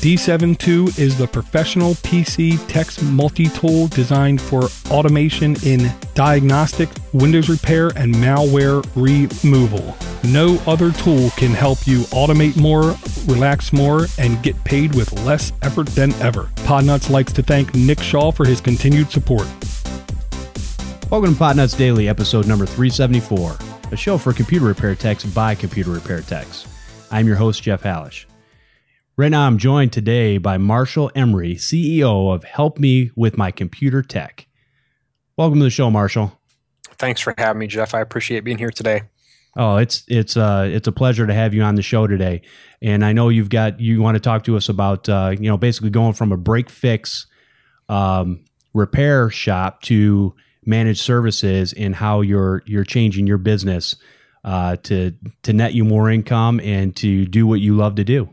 D72 is the professional PC text multi-tool designed for automation in diagnostic, Windows repair, and malware removal. No other tool can help you automate more, relax more, and get paid with less effort than ever. Podnuts likes to thank Nick Shaw for his continued support. Welcome to Podnuts Daily, episode number 374, a show for computer repair techs by computer repair techs. I'm your host, Jeff Hallish. Right now, I'm joined today by Marshall Emery, CEO of Help Me With My Computer Tech. Welcome to the show, Marshall. Thanks for having me, Jeff. I appreciate being here today. Oh, it's a pleasure to have you on the show today. And I know you want to talk to us about basically going from a break fix repair shop to managed services and how you're changing your business to net you more income and to do what you love to do.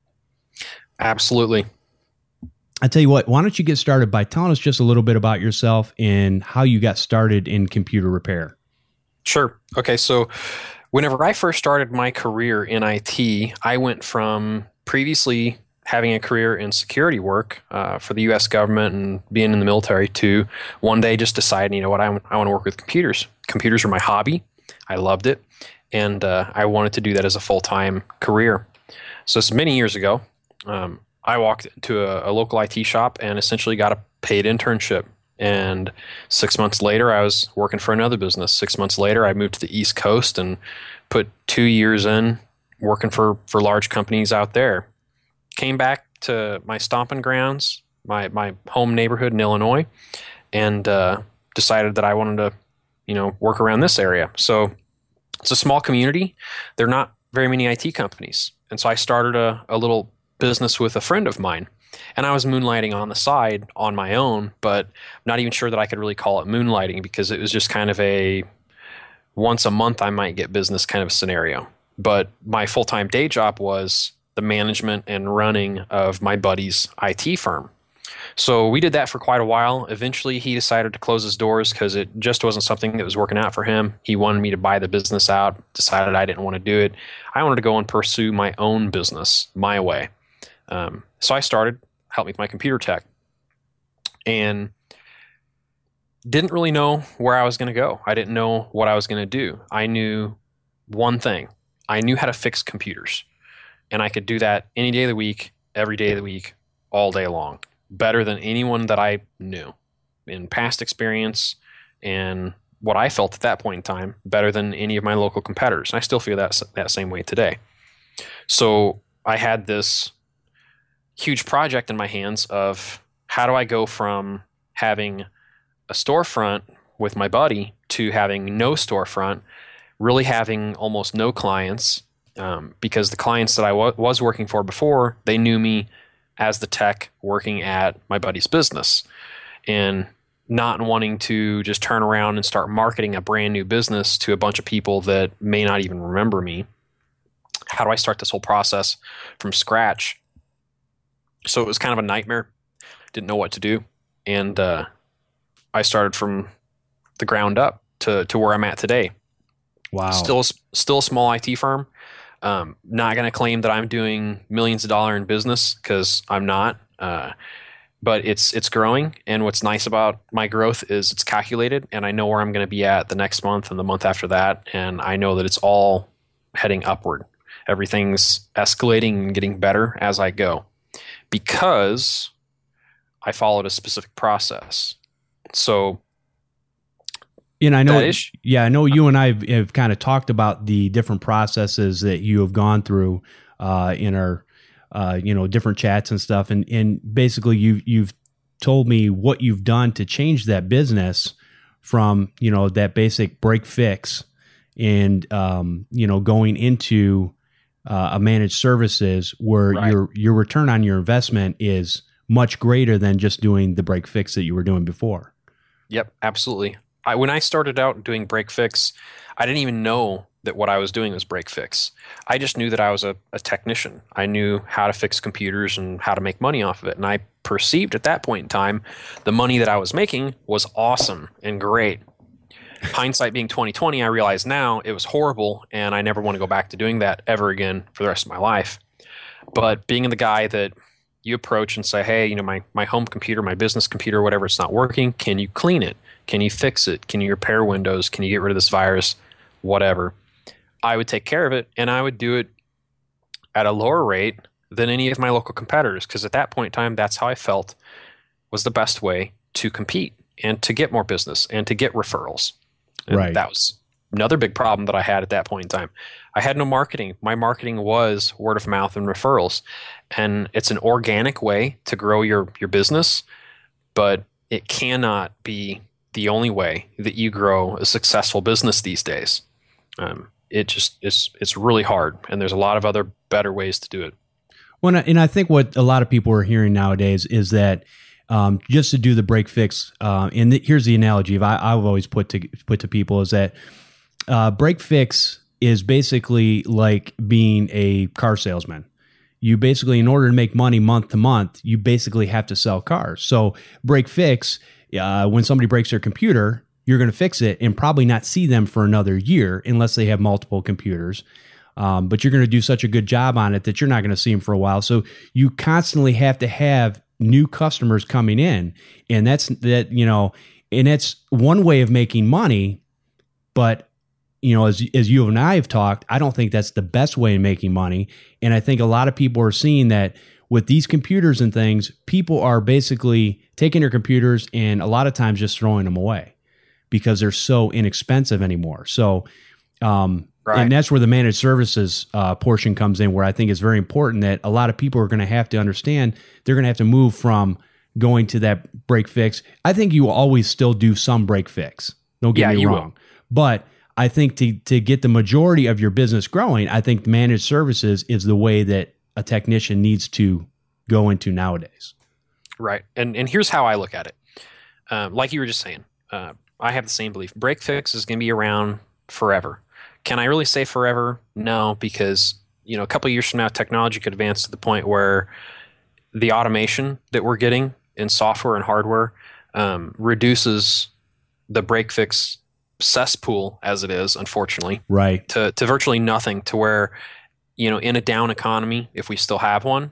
Absolutely. I tell you what, why don't you get started by telling us just a little bit about yourself and how you got started in computer repair? Sure. Okay. So whenever I first started my career in IT, I went from previously having a career in security work for the U.S. government and being in the military to one day just deciding, you know what, I want to work with computers. Computers are my hobby. I loved it. And I wanted to do that as a full-time career. So this is many years ago. I walked to a local IT shop and essentially got a paid internship. And 6 months later, I was working for another business. 6 months later, I moved to the East Coast and put 2 years in working for large companies out there. Came back to my stomping grounds, my home neighborhood in Illinois, and decided that I wanted to, work around this area. So it's a small community. There are not very many IT companies. And so I started a little business with a friend of mine. And I was moonlighting on the side on my own, but I'm not even sure that I could really call it moonlighting because it was just kind of a once a month I might get business kind of scenario. But my full-time day job was the management and running of my buddy's IT firm. So we did that for quite a while. Eventually, he decided to close his doors because it just wasn't something that was working out for him. He wanted me to buy the business out, decided I didn't want to do it. I wanted to go and pursue my own business my way. So I started Help Me With My Computer Tech and didn't really know where I was going to go. I didn't know what I was going to do. I knew one thing. I knew how to fix computers. And I could do that any day of the week, every day of the week, all day long. Better than anyone that I knew in past experience and what I felt at that point in time, better than any of my local competitors. And I still feel that same way today. So I had this huge project in my hands of how do I go from having a storefront with my buddy to having no storefront, really having almost no clients, because the clients that I was working for before, they knew me as the tech working at my buddy's business, and not wanting to just turn around and start marketing a brand new business to a bunch of people that may not even remember me. How do I start this whole process from scratch? So it was kind of a nightmare. Didn't know what to do. And I started from the ground up to where I'm at today. Wow. Still a small IT firm. Not going to claim that I'm doing millions of dollars in business because I'm not. But it's growing. And what's nice about my growth is it's calculated and I know where I'm going to be at the next month and the month after that. And I know that it's all heading upward. Everything's escalating and getting better as I go, because I followed a specific process. So, and I know, I know you and I have kind of talked about the different processes that you have gone through in our, different chats and stuff. And basically you've told me what you've done to change that business from, that basic break fix and, going into a managed services where right. your return on your investment is much greater than just doing the break fix that you were doing before. Yep, absolutely. When I started out doing break fix, I didn't even know that what I was doing was break fix. I just knew that I was a technician. I knew how to fix computers and how to make money off of it. And I perceived at that point in time, the money that I was making was awesome and great. Hindsight being 2020, I realize now it was horrible, and I never want to go back to doing that ever again for the rest of my life. But being the guy that you approach and say, hey, my home computer, my business computer, whatever, it's not working. Can you clean it? Can you fix it? Can you repair Windows? Can you get rid of this virus? Whatever. I would take care of it, and I would do it at a lower rate than any of my local competitors, because at that point in time, that's how I felt was the best way to compete and to get more business and to get referrals. And right. That was another big problem that I had at that point in time. I had no marketing. My marketing was word of mouth and referrals. And it's an organic way to grow your business, but it cannot be the only way that you grow a successful business these days. It's really hard, and there's a lot of other better ways to do it. Well, and I think what a lot of people are hearing nowadays is that just to do the break fix, and here's the analogy I've always put to people is that break fix is basically like being a car salesman. You basically, in order to make money month to month, you basically have to sell cars. So break fix, when somebody breaks their computer, you're going to fix it and probably not see them for another year unless they have multiple computers. But you're going to do such a good job on it that you're not going to see them for a while. So you constantly have to have new customers coming in, and that's one way of making money. But as you and I have talked, I don't think that's the best way of making money. And I think a lot of people are seeing that with these computers and things, people are basically taking their computers and a lot of times just throwing them away because they're so inexpensive anymore. So, right. And that's where the managed services portion comes in, where I think it's very important that a lot of people are going to have to understand they're going to have to move from going to that break fix. I think you will always still do some break fix. Don't get me wrong. But I think to get the majority of your business growing, I think managed services is the way that a technician needs to go into nowadays. Right. And here's how I look at it. Like you were just saying, I have the same belief. Break fix is going to be around forever. Can I really say forever? No, because a couple of years from now, technology could advance to the point where the automation that we're getting in software and hardware reduces the break fix cesspool as it is, unfortunately, right, to virtually nothing, to where in a down economy, if we still have one,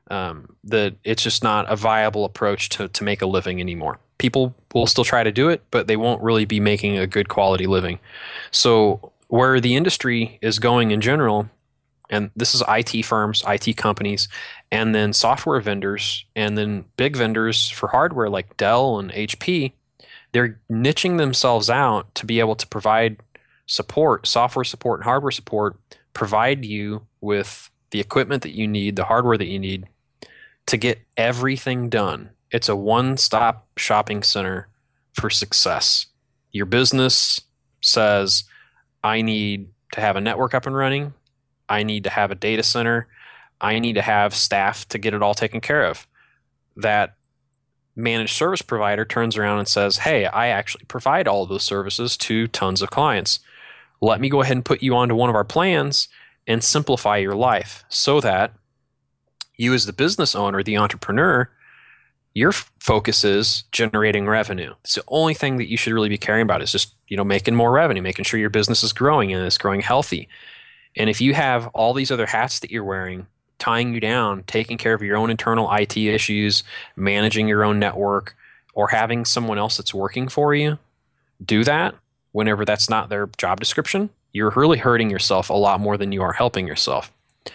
that it's just not a viable approach to make a living anymore. People will still try to do it, but they won't really be making a good quality living. So where the industry is going in general, and this is IT firms, IT companies, and then software vendors, and then big vendors for hardware like Dell and HP, they're niching themselves out to be able to provide support, software support and hardware support, provide you with the equipment that you need, the hardware that you need to get everything done. It's a one-stop shopping center for success. Your business says, I need to have a network up and running. I need to have a data center. I need to have staff to get it all taken care of. That managed service provider turns around and says, hey, I actually provide all of those services to tons of clients. Let me go ahead and put you onto one of our plans and simplify your life so that you as the business owner, the entrepreneur, your focus is generating revenue. It's the only thing that you should really be caring about is just, making more revenue, making sure your business is growing and it's growing healthy. And if you have all these other hats that you're wearing, tying you down, taking care of your own internal IT issues, managing your own network, or having someone else that's working for you do that whenever that's not their job description, you're really hurting yourself a lot more than you are helping yourself.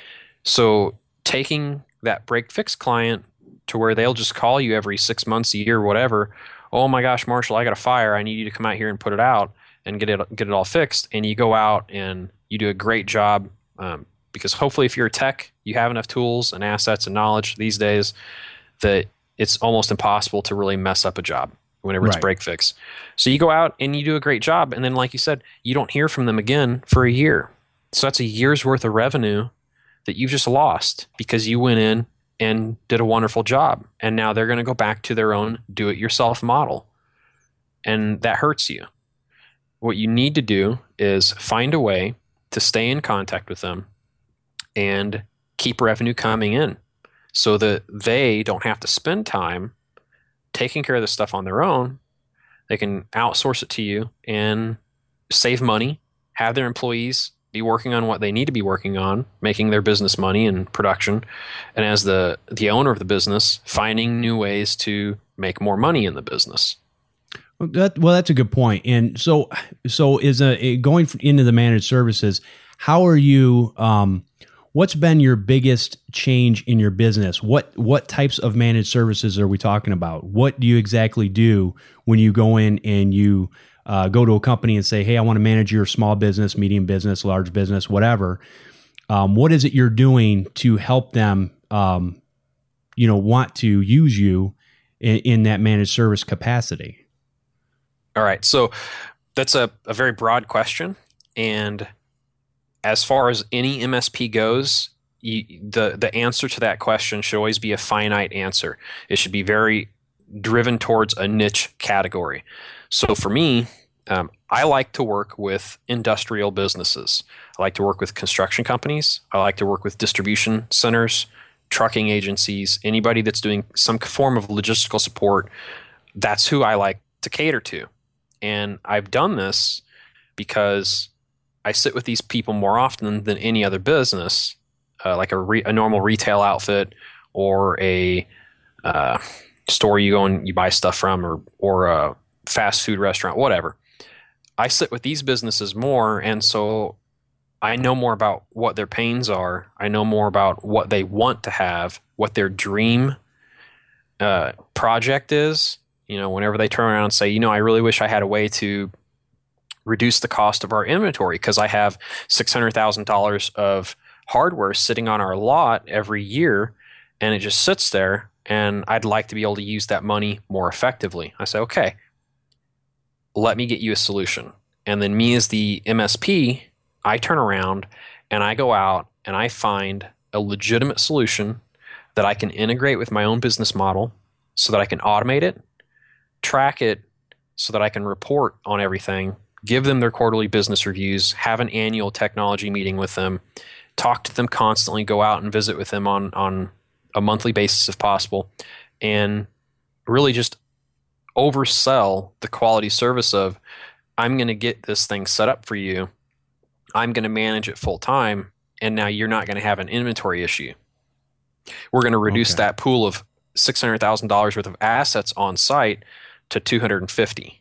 So taking that break fix client to where they'll just call you every 6 months, a year, whatever, oh my gosh, Marshall, I got a fire. I need you to come out here and put it out and get it all fixed. And you go out and you do a great job. Because hopefully if you're a tech, you have enough tools and assets and knowledge these days that it's almost impossible to really mess up a job whenever it's break fix. So you go out and you do a great job. And then like you said, you don't hear from them again for a year. So that's a year's worth of revenue that you've just lost because you went in and did a wonderful job. And now they're going to go back to their own do-it-yourself model. And that hurts you. What you need to do is find a way to stay in contact with them and keep revenue coming in so that they don't have to spend time taking care of this stuff on their own. They can outsource it to you and save money, have their employees be working on what they need to be working on, making their business money and production, and as the owner of the business, finding new ways to make more money in the business. That's a good point. And so is going into the managed services, how are you? What's been your biggest change in your business? What types of managed services are we talking about? What do you exactly do when you go in and you go to a company and say, hey, I want to manage your small business, medium business, large business, whatever? What is it you're doing to help them, want to use you in that managed service capacity? All right. So that's a very broad question. And as far as any MSP goes, the answer to that question should always be a finite answer. It should be very driven towards a niche category. So for me, I like to work with industrial businesses. I like to work with construction companies. I like to work with distribution centers, trucking agencies, anybody that's doing some form of logistical support. That's who I like to cater to. And I've done this because I sit with these people more often than any other business, like a normal retail outfit or a store you go and you buy stuff from, or a fast food restaurant, whatever. I sit with these businesses more, and so I know more about what their pains are. I know more about what they want to have, what their dream project is. Whenever they turn around and say, I really wish I had a way to reduce the cost of our inventory because I have $600,000 of hardware sitting on our lot every year and it just sits there, and I'd like to be able to use that money more effectively. I say, okay, let me get you a solution. And then me as the MSP, I turn around and I go out and I find a legitimate solution that I can integrate with my own business model so that I can automate it, track it so that I can report on everything, give them their quarterly business reviews, have an annual technology meeting with them, talk to them constantly, go out and visit with them on a monthly basis if possible, and really just oversell the quality service of, I'm going to get this thing set up for you, I'm going to manage it full time, and now you're not going to have an inventory issue. We're going to reduce that pool of $600,000 worth of assets on site to 250.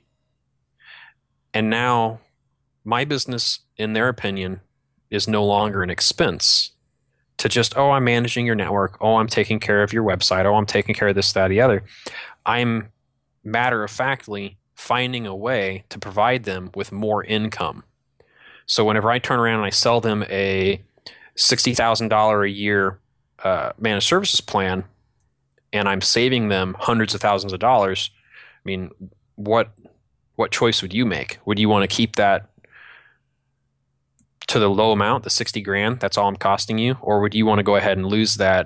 And now my business, in their opinion, is no longer an expense to just, I'm managing your network. I'm taking care of your website. I'm taking care of this, that, the other. I'm matter-of-factly finding a way to provide them with more income. So whenever I turn around and I sell them a $60,000 a year managed services plan, and I'm saving them hundreds of thousands of dollars, I mean, what choice would you make? Would you want to keep that to the low amount, the $60,000, that's all I'm costing you? Or would you want to go ahead and lose that,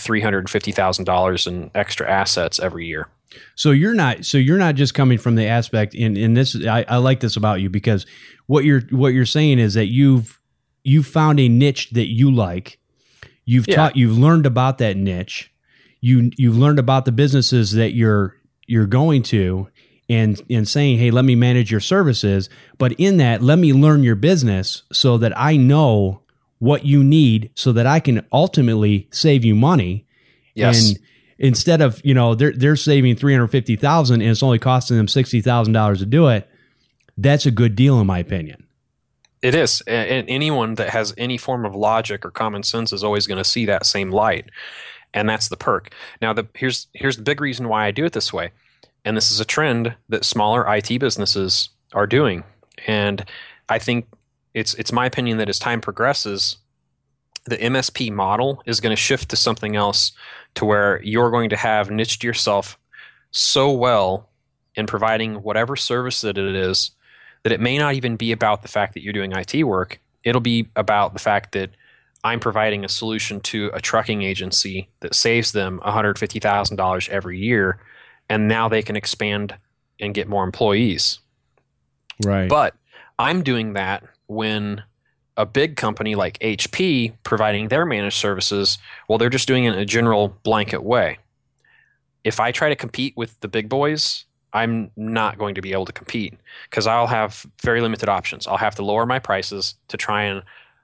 $350,000 in extra assets every year? So you're not just coming from the aspect in this. I like this about you, because what you're saying is that you've found a niche that you like. You've learned about that niche. You've learned about the businesses that you're going to, and saying, hey, let me manage your services. But in that, let me learn your business so that I know what you need, so that I can ultimately save you money. Yes. And instead of, they're saving $350,000 and it's only costing them $60,000 to do it, that's a good deal in my opinion. It is. And anyone that has any form of logic or common sense is always going to see that same light. And that's the perk. Now, here's the big reason why I do it this way. And this is a trend that smaller IT businesses are doing. And I think it's my opinion that as time progresses, the MSP model is going to shift to something else, to where you're going to have niched yourself so well in providing whatever service that it is, that it may not even be about the fact that you're doing IT work. It'll be about the fact that I'm providing a solution to a trucking agency that saves them $150,000 every year, and now they can expand and get more employees. Right. But I'm doing that when a big company like HP providing their managed services, well, they're just doing it in a general blanket way. If I try to compete with the big boys, I'm not going to be able to compete, because I'll have very limited options. I'll have to lower my prices to try and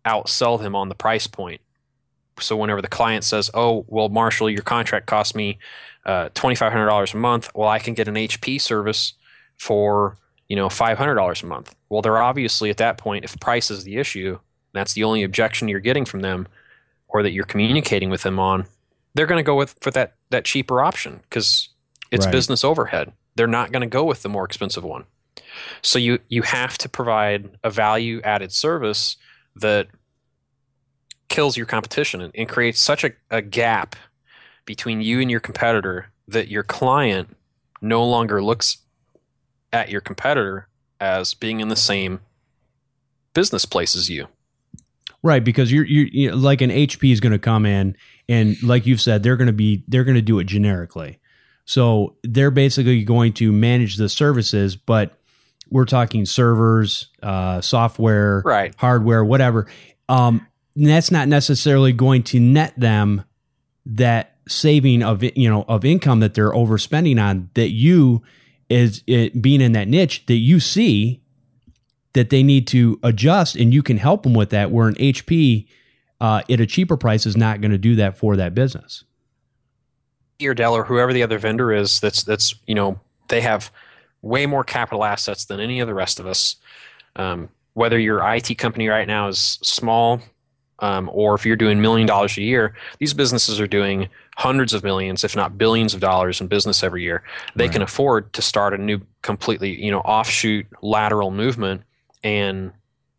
outsell them on the price point. So whenever the client says, oh, well, Marshall, your contract cost me $2,500 a month. Well, I can get an HP service for, $500 a month. Well, they're obviously at that point, if price is the issue, that's the only objection you're getting from them or that you're communicating with them on, they're going to go for that cheaper option because it's business overhead. They're not going to go with the more expensive one. So you have to provide a value-added service that kills your competition and creates such a gap between you and your competitor that your client no longer looks at your competitor as being in the same business place as you. Right, because you're like an HP is going to come in and like you've said, they're going to do it generically. So they're basically going to manage the services, but we're talking servers, software, hardware, whatever. That's not necessarily going to net them that saving of income that they're overspending on, that you being in that niche that you see that they need to adjust, and you can help them with that, where an HP at a cheaper price is not going to do that for that business. Or Dell or whoever the other vendor is, that's they have way more capital assets than any of the rest of us. Whether your IT company right now is small, or if you're doing $1 million a year, these businesses are doing hundreds of millions, if not billions of dollars in business every year. They can afford to start a new, completely, offshoot lateral movement and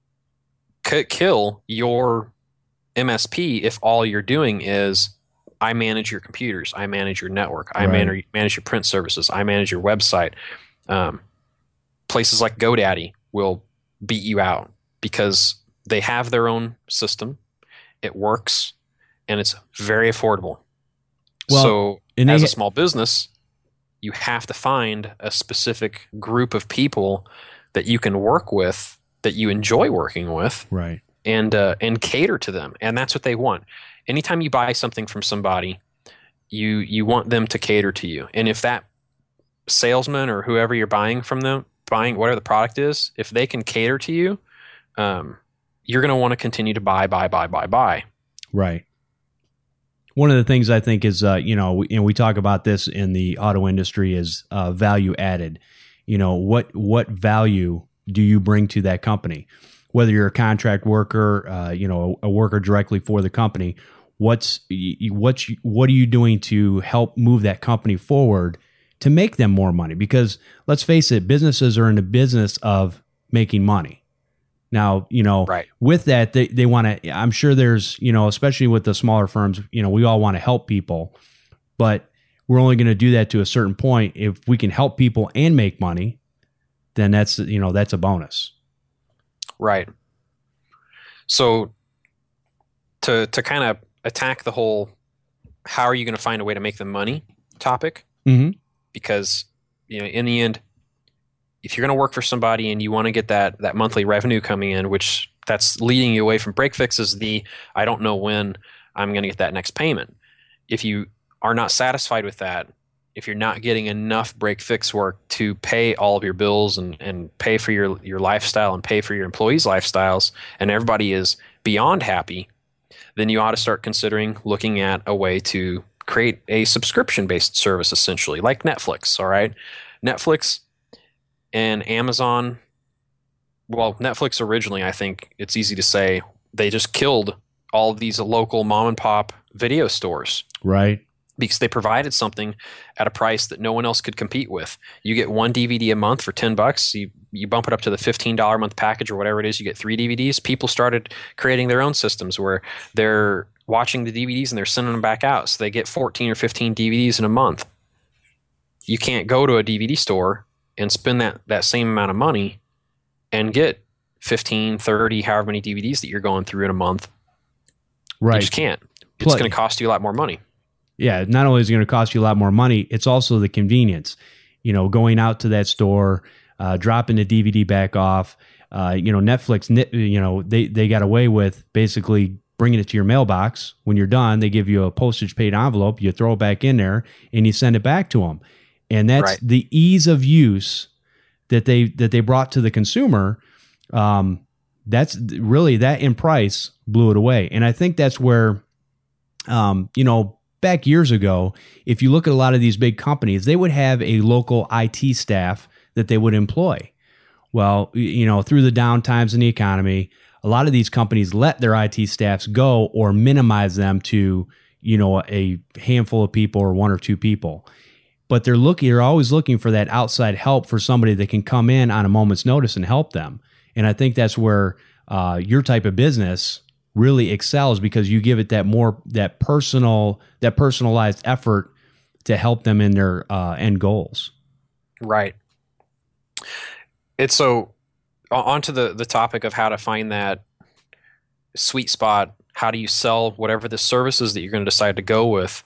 kill your MSP if all you're doing is, I manage your computers, I manage your network, I manage your print services, I manage your website. Places like GoDaddy will beat you out because they have their own system. It works, and it's very affordable. Well, so as a small business, you have to find a specific group of people that you can work with, that you enjoy working with, and cater to them. And that's what they want. Anytime you buy something from somebody, you want them to cater to you. And if that salesman or whoever you're buying from them, buying whatever the product is, if they can cater to you, you're going to want to continue to buy. Right. One of the things I think is, and we talk about this in the auto industry, is value added. What value do you bring to that company? Whether you're a contract worker, a worker directly for the company, what are you doing to help move that company forward to make them more money? Because let's face it, businesses are in the business of making money. Now, with that, they want to, I'm sure there's, especially with the smaller firms, we all want to help people, but we're only going to do that to a certain point. If we can help people and make money, then that's a bonus. Right. So to kind of attack the whole, how are you going to find a way to make them money topic? Mm-hmm. Because, in the end, if you're going to work for somebody and you want to get that monthly revenue coming in, which that's leading you away from break fixes, I don't know when I'm going to get that next payment. If you are not satisfied with that, if you're not getting enough break fix work to pay all of your bills and pay for your lifestyle and pay for your employees' lifestyles, and everybody is beyond happy, then you ought to start considering looking at a way to create a subscription-based service, essentially, like Netflix, all right? Netflix and Amazon, well, Netflix originally, I think it's easy to say, they just killed all of these local mom-and-pop video stores. Right. Because they provided something at a price that no one else could compete with. You get one DVD a month for $10. You bump it up to the $15 a month package or whatever it is, you get 3 DVDs. People started creating their own systems where they're watching the DVDs and they're sending them back out. So they get 14 or 15 DVDs in a month. You can't go to a DVD store and spend that same amount of money and get 15, 30, however many DVDs that you're going through in a month. Right. You just can't. It's going to cost you a lot more money. Yeah, not only is it going to cost you a lot more money, it's also the convenience. Going out to that store, dropping the DVD back off. Netflix, they got away with basically bringing it to your mailbox. When you're done, they give you a postage paid envelope. You throw it back in there, and you send it back to them. And that's the ease of use that they brought to the consumer. that's really, that in price blew it away. And I think that's where, back years ago, if you look at a lot of these big companies, they would have a local IT staff that they would employ. Well, through the downtimes in the economy, a lot of these companies let their IT staffs go or minimize them to, a handful of people or one or two people. But they're always looking for that outside help for somebody that can come in on a moment's notice and help them. And I think that's where your type of business really excels, because you give it that personalized effort to help them in their end goals. Right. It's so onto the topic of how to find that sweet spot. How do you sell whatever the services that you're going to decide to go with?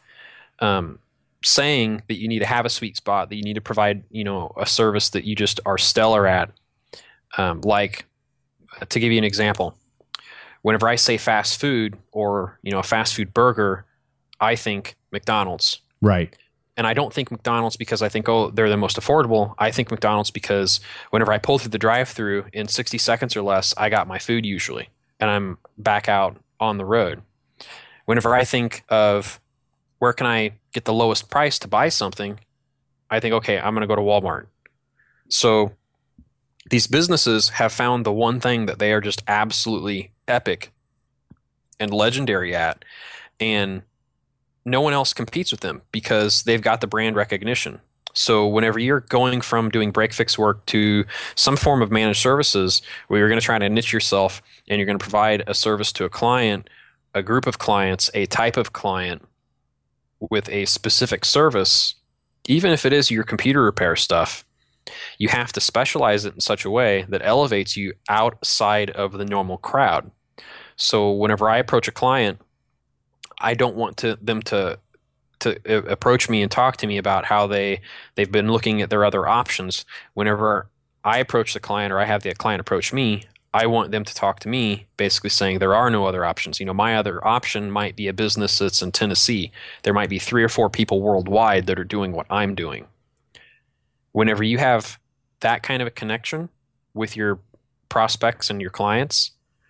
Saying that you need to have a sweet spot, that you need to provide, a service that you just are stellar at. Like, to give you an example, whenever I say fast food or, a fast food burger, I think McDonald's. Right. And I don't think McDonald's because I think, they're the most affordable. I think McDonald's because whenever I pull through the drive-thru in 60 seconds or less, I got my food usually, and I'm back out on the road. Whenever I think of where can I get the lowest price to buy something, I think, okay, I'm going to go to Walmart. So these businesses have found the one thing that they are just absolutely epic and legendary at, and no one else competes with them because they've got the brand recognition. So whenever you're going from doing break-fix work to some form of managed services where you're going to try to niche yourself and you're going to provide a service to a client, a group of clients, a type of client with a specific service, even if it is your computer repair stuff, you have to specialize it in such a way that elevates you outside of the normal crowd. So whenever I approach a client, I don't want them to approach me and talk to me about how they've been looking at their other options. Whenever I approach the client or I have the client approach me, I want them to talk to me basically saying there are no other options. My other option might be a business that's in Tennessee. There might be 3 or 4 people worldwide that are doing what I'm doing. Whenever you have that kind of a connection with your prospects and your clients,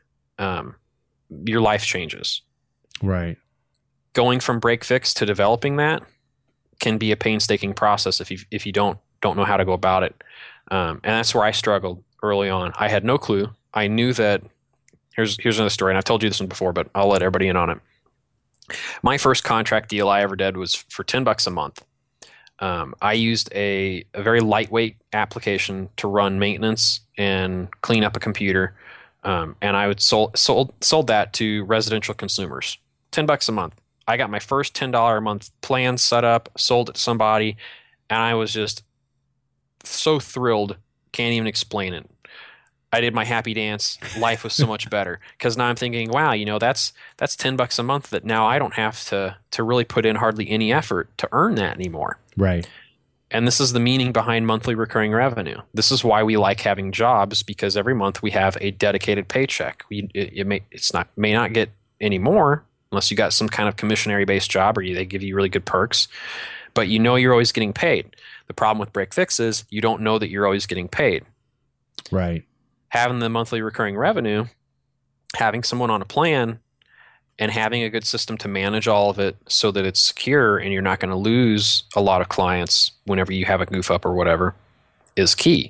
your life changes. Right. Going from break fix to developing that can be a painstaking process if you don't know how to go about it. And that's where I struggled early on. I had no clue. I knew that here's another story, and I've told you this one before, but I'll let everybody in on it. My first contract deal I ever did was for $10 a month. I used a very lightweight application to run maintenance and clean up a computer, and I would sold that to residential consumers. $10 a month. I got my first $10 a month plan set up, sold it to somebody, and I was just so thrilled, can't even explain it. I did my happy dance. Life was so much better because now I'm thinking, wow, that's $10 a month that now I don't have to really put in hardly any effort to earn that anymore. Right. And this is the meaning behind monthly recurring revenue. This is why we like having jobs, because every month we have a dedicated paycheck. It may not get any more unless you got some kind of commissionary based job or they give you really good perks, but you're always getting paid. The problem with break fix is you don't know that you're always getting paid. Right. Having the monthly recurring revenue, having someone on a plan, and having a good system to manage all of it so that it's secure and you're not going to lose a lot of clients whenever you have a goof up or whatever is key.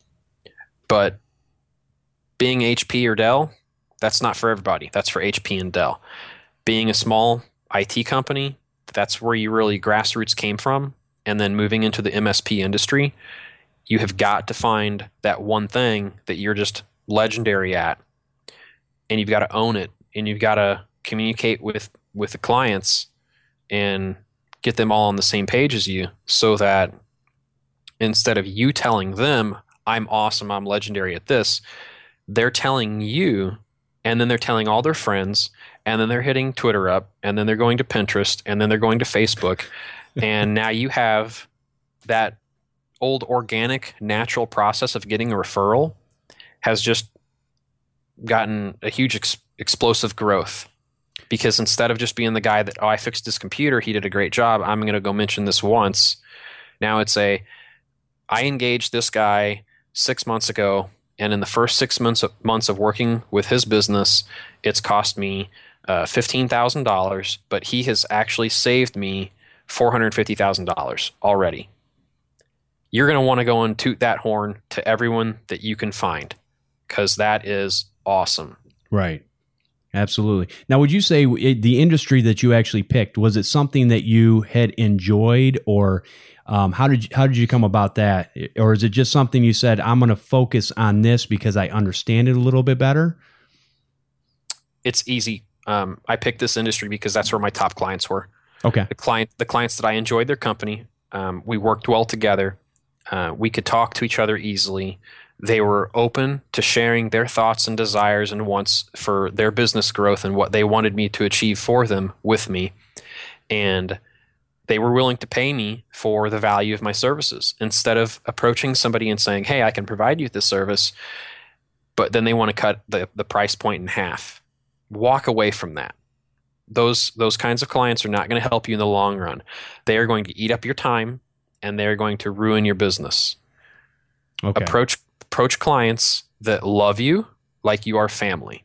But being HP or Dell, that's not for everybody. That's for HP and Dell. Being a small IT company, that's where you really grassroots came from. And then moving into the MSP industry, you have got to find that one thing that you're just legendary at, and you've got to own it, and you've got to communicate with the clients and get them all on the same page as you, so that instead of you telling them, I'm awesome, I'm legendary at this, they're telling you, and then they're telling all their friends, and then they're hitting Twitter up, and then they're going to Pinterest, and then they're going to Facebook, and now you have that old organic, natural process of getting a referral has just gotten a huge explosive growth. Because instead of just being the guy that, I fixed his computer, he did a great job, I'm going to go mention this once. Now it's I engaged this guy 6 months ago, And in the first 6 months of working with his business, it's cost me $15,000, but he has actually saved me $450,000 already. You're going to want to go and toot that horn to everyone that you can find, because that is awesome. Right. Absolutely. Now, would you say the industry that you actually picked, was it something that you had enjoyed, or how did you come about that? Or is it just something you said, I'm going to focus on this because I understand it a little bit better? It's easy. I picked this industry because that's where my top clients were. Okay. The clients that I enjoyed their company, we worked well together. We could talk to each other easily. They were open to sharing their thoughts and desires and wants for their business growth and what they wanted me to achieve for them with me. And they were willing to pay me for the value of my services, instead of approaching somebody and saying, hey, I can provide you this service, but then they want to cut the price point in half. Walk away from that. Those kinds of clients are not going to help you in the long run. They are going to eat up your time, and they're going to ruin your business. Okay. Approach clients that love you like you are family,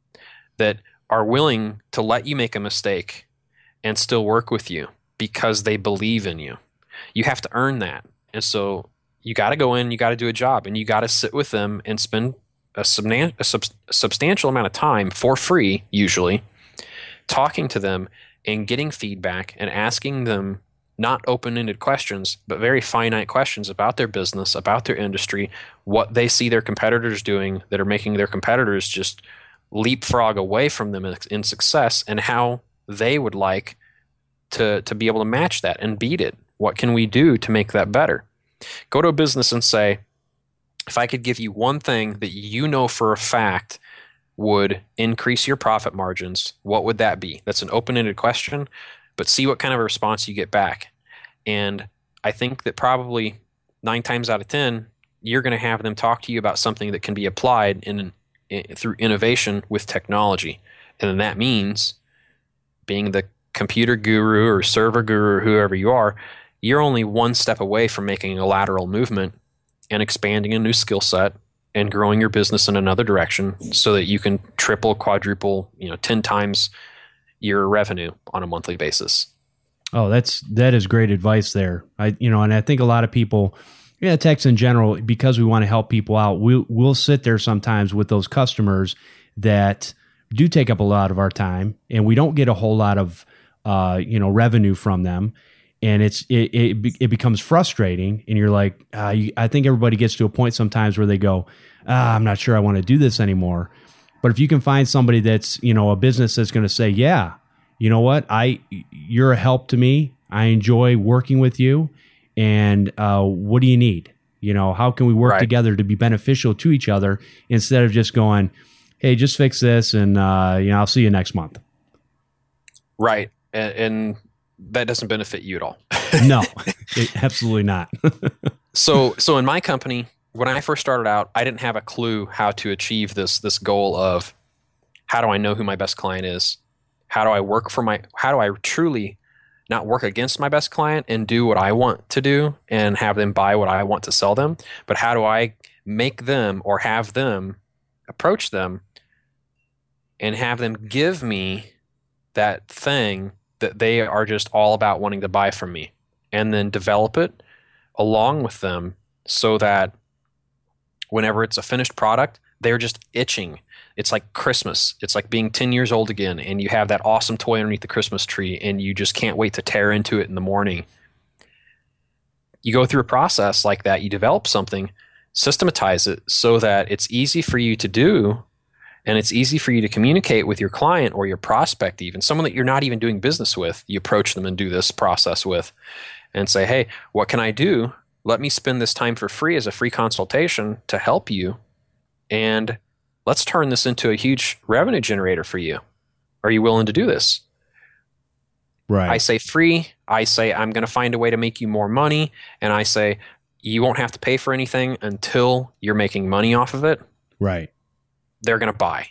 that are willing to let you make a mistake and still work with you because they believe in you. You have to earn that. And so you got to go in, you got to do a job, and you got to sit with them and spend a substantial amount of time for free, usually, talking to them and getting feedback and asking them not open-ended questions, but very finite questions about their business, about their industry, what they see their competitors doing that are making their competitors just leapfrog away from them in success, and how they would like to be able to match that and beat it. What can we do to make that better? Go to a business and say, if I could give you one thing that you know for a fact would increase your profit margins, what would that be? That's an open-ended question, but see what kind of a response you get back. And I think that probably 9 times out of 10, you're going to have them talk to you about something that can be applied through innovation with technology. And then that means, being the computer guru or server guru or whoever you are, you're only one step away from making a lateral movement and expanding a new skill set and growing your business in another direction, so that you can triple, quadruple, 10 times your revenue on a monthly basis. Oh, that is great advice there. And I think a lot of people, techs in general, because we want to help people out, we'll sit there sometimes with those customers that do take up a lot of our time, and we don't get a whole lot of revenue from them, and it becomes frustrating. And you're like, I think everybody gets to a point sometimes where they go, I'm not sure I want to do this anymore. But if you can find somebody that's a business that's going to say, yeah, you know what, you're a help to me. I enjoy working with you, and what do you need? How can we work together to be beneficial to each other, instead of just going, hey, just fix this, and I'll see you next month. Right, and that doesn't benefit you at all. No, absolutely not. So in my company, when I first started out, I didn't have a clue how to achieve this goal of, how do I know who my best client is? How do I truly not work against my best client and do what I want to do and have them buy what I want to sell them? But how do I make them, or have them approach them and have them give me that thing that they are just all about wanting to buy from me, and then develop it along with them, so that whenever it's a finished product, they're just itching. It's like Christmas. It's like being 10 years old again, and you have that awesome toy underneath the Christmas tree, and you just can't wait to tear into it in the morning. You go through a process like that. You develop something, systematize it so that it's easy for you to do, and it's easy for you to communicate with your client or your prospect, even someone that you're not even doing business with. You approach them and do this process with, and say, hey, what can I do? Let me spend this time for free as a free consultation to help you, and let's turn this into a huge revenue generator for you. Are you willing to do this? Right. I say free. I say I'm going to find a way to make you more money, and I say you won't have to pay for anything until you're making money off of it. Right. They're going to buy.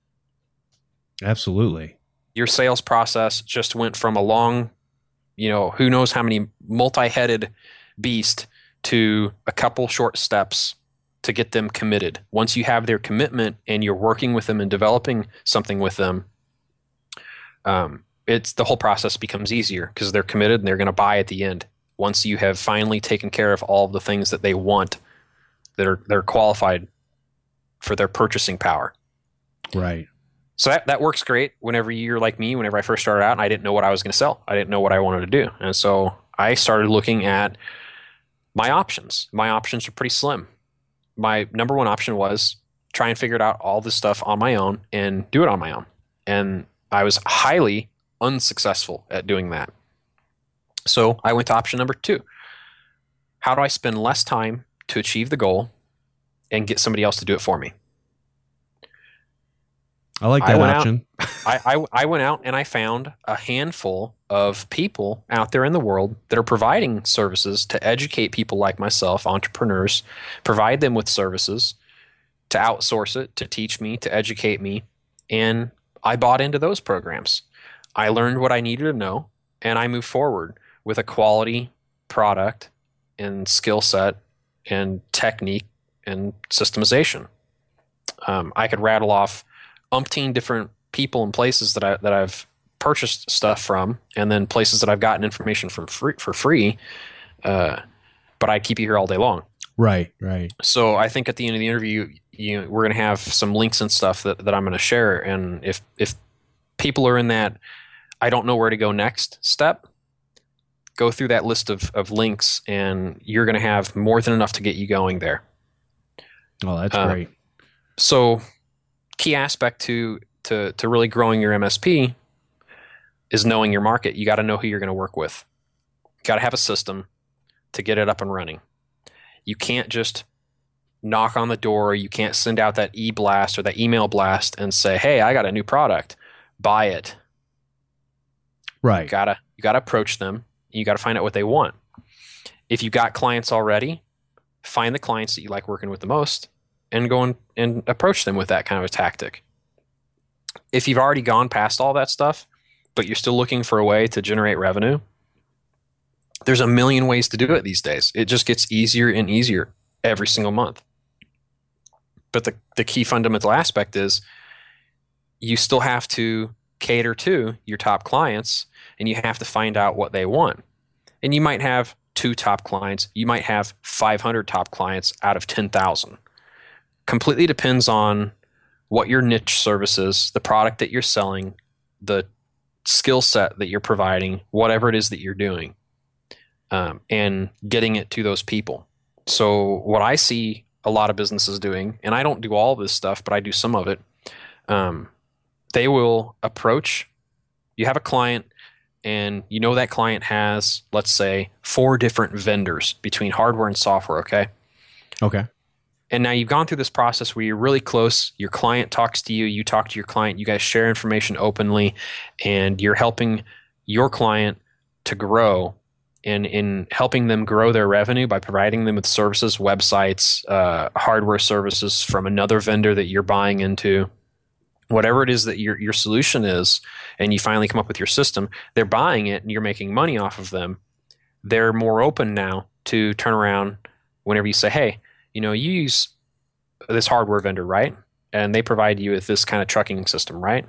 Absolutely. Your sales process just went from a long, who knows how many multi-headed beast to a couple short steps to get them committed. Once you have their commitment and you're working with them and developing something with them, it's the whole process becomes easier because they're committed and they're going to buy at the end. Once you have finally taken care of all of the things that they want, they're qualified for their purchasing power. Right. So that works great whenever you're like me. Whenever I first started out and I didn't know what I was going to sell, I didn't know what I wanted to do. And so I started looking at my options. My options are pretty slim. My number one option was try and figure out all this stuff on my own and do it on my own. And I was highly unsuccessful at doing that. So I went to option number 2. How do I spend less time to achieve the goal and get somebody else to do it for me? I like that option. I went out and I found a handful of people out there in the world that are providing services to educate people like myself, entrepreneurs, provide them with services to outsource it, to teach me, to educate me. And I bought into those programs. I learned what I needed to know, and I moved forward with a quality product and skill set and technique and systemization. I could rattle off umpteen different people and places that I've purchased stuff from, and then places that I've gotten information from for free. But I'd keep you here all day long. Right. So I think at the end of the interview, we're going to have some links and stuff that I'm going to share. And if people are in that I don't know where to go next step, go through that list of links, and you're going to have more than enough to get you going there. Oh, that's great. So key aspect to really growing your MSP is knowing your market. You got to know who you're going to work with. You got to have a system to get it up and running. You can't just knock on the door. You can't send out that e-blast or that email blast and say, "Hey, I got a new product. Buy it." Right. You gotta approach them. You got to find out what they want. If you got clients already, find the clients that you like working with the most and go and approach them with that kind of a tactic. If you've already gone past all that stuff, but you're still looking for a way to generate revenue, there's a million ways to do it these days. It just gets easier and easier every single month. But the key fundamental aspect is you still have to cater to your top clients, and you have to find out what they want. And you might have 2 top clients. You might have 500 top clients out of 10,000. Completely depends on what your niche service is, the product that you're selling, the skill set that you're providing, whatever it is that you're doing, and getting it to those people. So what I see a lot of businesses doing, and I don't do all this stuff, but I do some of it, they will approach, you have a client, and you know that client has, let's say, 4 different vendors between hardware and software, okay? Okay. And now you've gone through this process where you're really close, your client talks to you, you talk to your client, you guys share information openly, and you're helping your client to grow, and in helping them grow their revenue by providing them with services, websites, hardware services from another vendor that you're buying into. Whatever it is that your solution is, and you finally come up with your system, they're buying it and you're making money off of them. They're more open now to turn around whenever you say, "Hey, you use this hardware vendor, right? And they provide you with this kind of trucking system, right?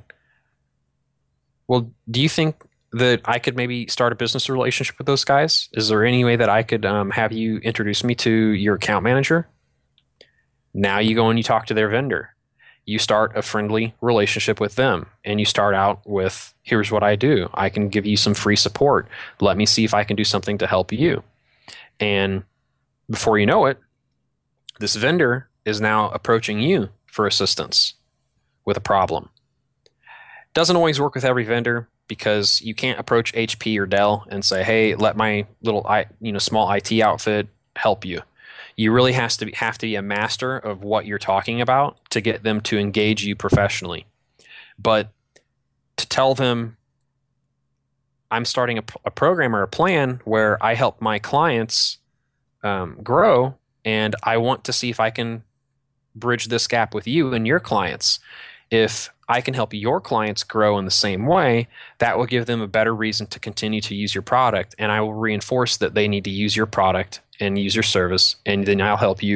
Well, do you think that I could maybe start a business relationship with those guys? Is there any way that I could have you introduce me to your account manager?" Now you go and you talk to their vendor. You start a friendly relationship with them, and you start out with, "Here's what I do. I can give you some free support. Let me see if I can do something to help you." And before you know it, this vendor is now approaching you for assistance with a problem. Doesn't always work with every vendor, because you can't approach HP or Dell and say, "Hey, let my little small IT outfit help you." You really have to be a master of what you're talking about to get them to engage you professionally. But to tell them, "I'm starting a program or a plan where I help my clients grow, and I want to see if I can bridge this gap with you and your clients. If I can help your clients grow in the same way, that will give them a better reason to continue to use your product, and I will reinforce that they need to use your product and use your service, and then I'll help you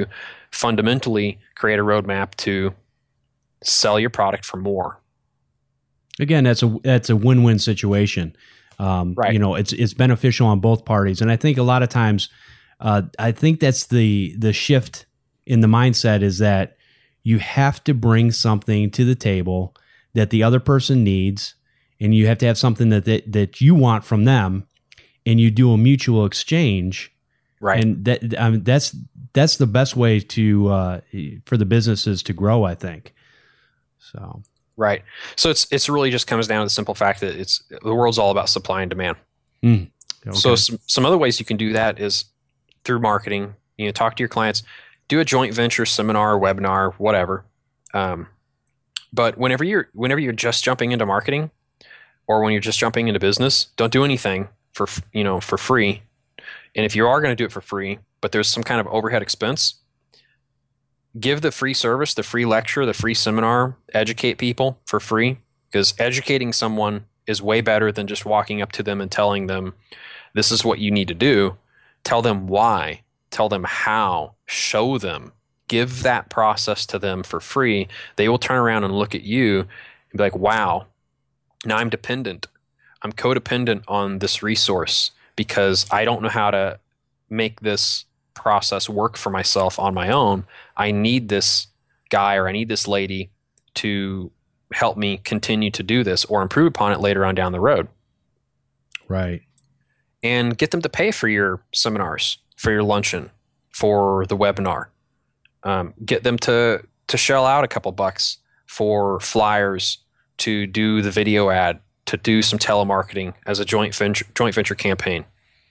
fundamentally create a roadmap to sell your product for more. Again, that's a win-win situation. Right. You know, it's beneficial on both parties, and I think a lot of times, I think that's the shift in the mindset is that you have to bring something to the table that the other person needs, and you have to have something that you want from them, and you do a mutual exchange. Right. And that's the best way to for the businesses to grow, I think. So. Right. So it's really just comes down to the simple fact that the world's all about supply and demand. Okay. So some other ways you can do that is through marketing. You know, talk to your clients, do a joint venture seminar, webinar, whatever. But whenever you're just jumping into marketing, or when you're just jumping into business, don't do anything for free. And if you are going to do it for free, but there's some kind of overhead expense, give the free service, the free lecture, the free seminar, educate people for free, because educating someone is way better than just walking up to them and telling them, this is what you need to do. Tell them why, tell them how, show them, give that process to them for free. They will turn around and look at you and be like, wow, now I'm dependent. I'm codependent on this resource because I don't know how to make this process work for myself on my own. I need this guy or I need this lady to help me continue to do this or improve upon it later on down the road. Right. And get them to pay for your seminars, for your luncheon, for the webinar. Get them to shell out a couple bucks for flyers, to do the video ad, to do some telemarketing as a joint venture campaign.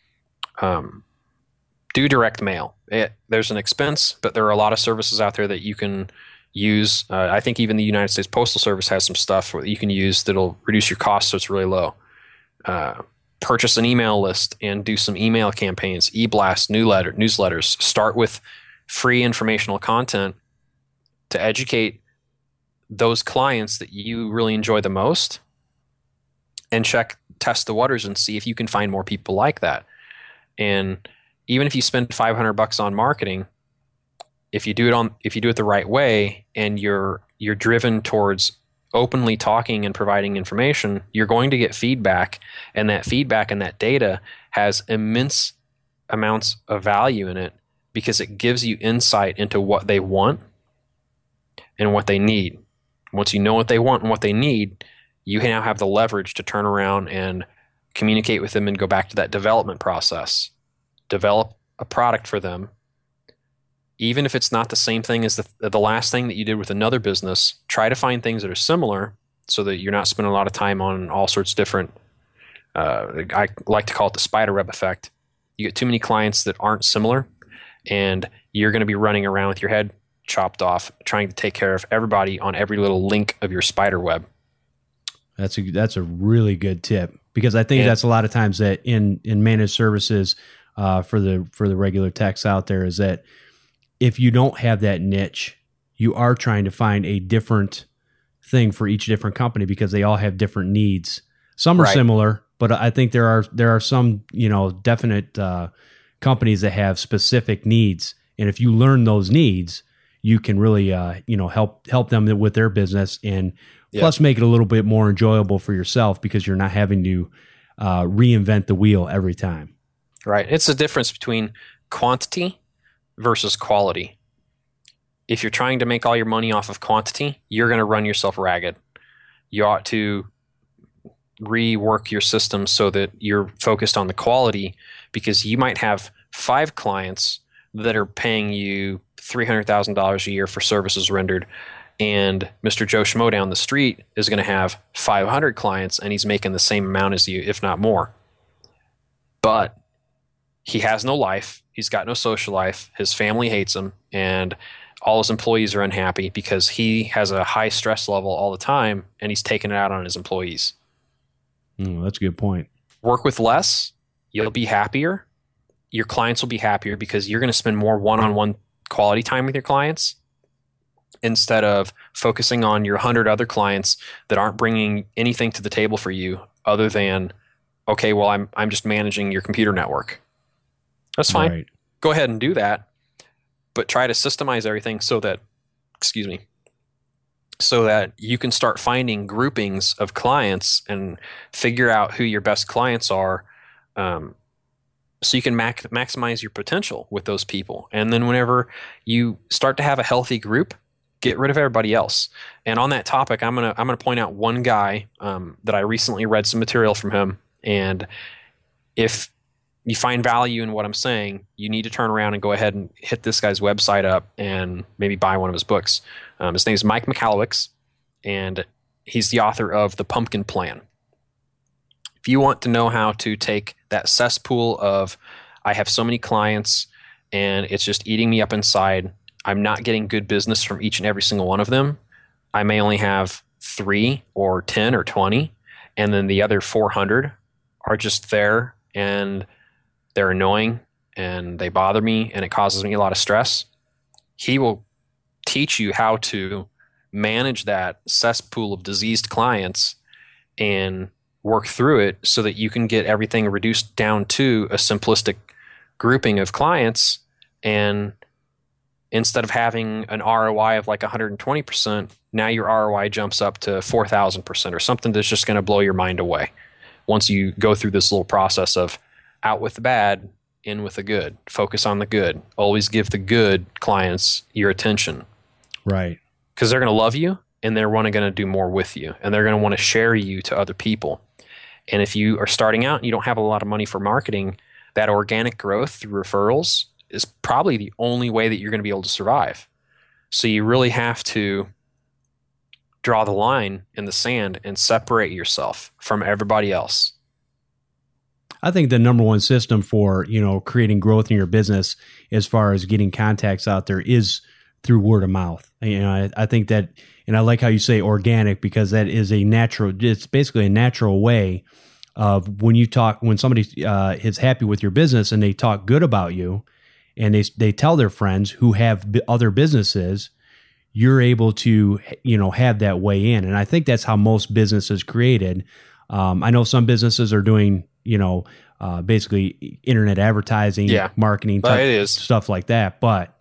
Do direct mail. There's an expense, but there are a lot of services out there that you can use. I think even the United States Postal Service has some stuff that you can use that'll reduce your cost so it's really low. Purchase an email list and do some email campaigns, e-blast, newsletters. Start with free informational content to educate those clients that you really enjoy the most, and test the waters and see if you can find more people like that. And even if you spend $500 on marketing, if you do it the right way and you're driven towards openly talking and providing information, you're going to get feedback, and that feedback and that data has immense amounts of value in it because it gives you insight into what they want and what they need. Once you know what they want and what they need, you now have the leverage to turn around and communicate with them and go back to that development process. Develop a product for them. Even if it's not the same thing as the last thing that you did with another business, try to find things that are similar so that you're not spending a lot of time on all sorts of different, I like to call it the spider web effect. You get too many clients that aren't similar, and you're going to be running around with your head chopped off trying to take care of everybody on every little link of your spider web. That's a really good tip, because I think that's a lot of times that in managed services for the regular techs out there is that if you don't have that niche, you are trying to find a different thing for each different company because they all have different needs. Some are similar, but I think there are some, definite companies that have specific needs. And if you learn those needs, you can really, help them with their business, and plus make it a little bit more enjoyable for yourself because you're not having to reinvent the wheel every time. Right. It's the difference between quantity versus quality. If you're trying to make all your money off of quantity, you're going to run yourself ragged. You ought to rework your system so that you're focused on the quality, because you might have 5 clients that are paying you $300,000 a year for services rendered, and Mr. Joe Schmo down the street is going to have 500 clients and he's making the same amount as you, if not more. But he has no life. He's got no social life. His family hates him, and all his employees are unhappy because he has a high stress level all the time, and he's taking it out on his employees. That's a good point. Work with less. You'll be happier. Your clients will be happier because you're going to spend more one-on-one quality time with your clients instead of focusing on your 100 other clients that aren't bringing anything to the table for you other than, okay, well, I'm just managing your computer network. That's fine. Right. Go ahead and do that. but try to systemize everything so that, so that you can start finding groupings of clients and figure out who your best clients are, so you can maximize your potential with those people. And then whenever you start to have a healthy group, get rid of everybody else. And on that topic, I'm gonna point out one guy that I recently read some material from him. And if you find value in what I'm saying, you need to turn around and go ahead and hit this guy's website up and maybe buy one of his books. His name is Mike Michalowicz, and he's the author of The Pumpkin Plan. If you want to know how to take that cesspool of, I have so many clients and it's just eating me up inside, I'm not getting good business from each and every single one of them. I may only have 3 or 10 or 20, and then the other 400 are just there and they're annoying and they bother me and it causes me a lot of stress. He will teach you how to manage that cesspool of diseased clients and work through it so that you can get everything reduced down to a simplistic grouping of clients. And instead of having an ROI of like 120%, now your ROI jumps up to 4,000% or something that's just going to blow your mind away once you go through this little process of out with the bad, in with the good. Focus on the good. Always give the good clients your attention. Right. Because they're going to love you and they're going to do more with you and they're going to want to share you to other people. And if you are starting out and you don't have a lot of money for marketing, that organic growth through referrals is probably the only way that you're going to be able to survive. So you really have to draw the line in the sand and separate yourself from everybody else. I think the number one system for, creating growth in your business as far as getting contacts out there is through word of mouth. I think that, and I like how you say organic, because that is it's basically a natural way of when somebody is happy with your business and they talk good about you and they tell their friends who have other businesses, you're able to, have that way in. And I think that's how most businesses created. I know some businesses are doing, basically internet advertising, marketing, stuff like that. But,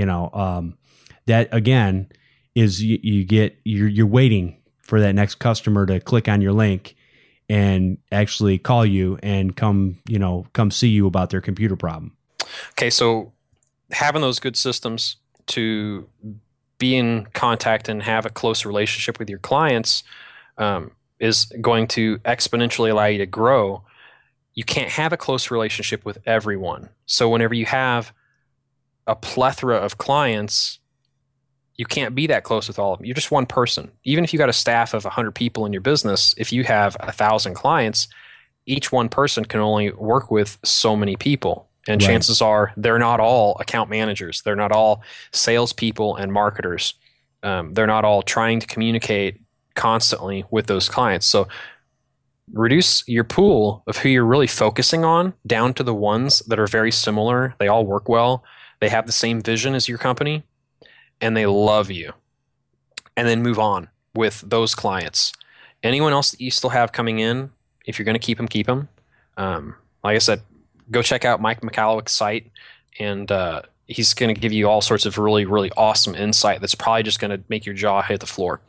that again is you're waiting for that next customer to click on your link and actually call you and come see you about their computer problem. Okay. So having those good systems to be in contact and have a close relationship with your clients, is going to exponentially allow you to grow. You can't have a close relationship with everyone. So whenever you have a plethora of clients, you can't be that close with all of them. You're just one person. Even if you got a staff of 100 people in your business, if you have 1,000 clients, each one person can only work with so many people. And chances are they're not all account managers. They're not all salespeople and marketers. They're not all trying to communicate constantly with those clients. So reduce your pool of who you're really focusing on down to the ones that are very similar. They all work well. They have the same vision as your company and they love you. And then move on with those clients. Anyone else that you still have coming in, if you're going to keep them, keep them. Like I said, go check out Mike Michalowicz's site, and he's going to give you all sorts of really, really awesome insight that's probably just going to make your jaw hit the floor.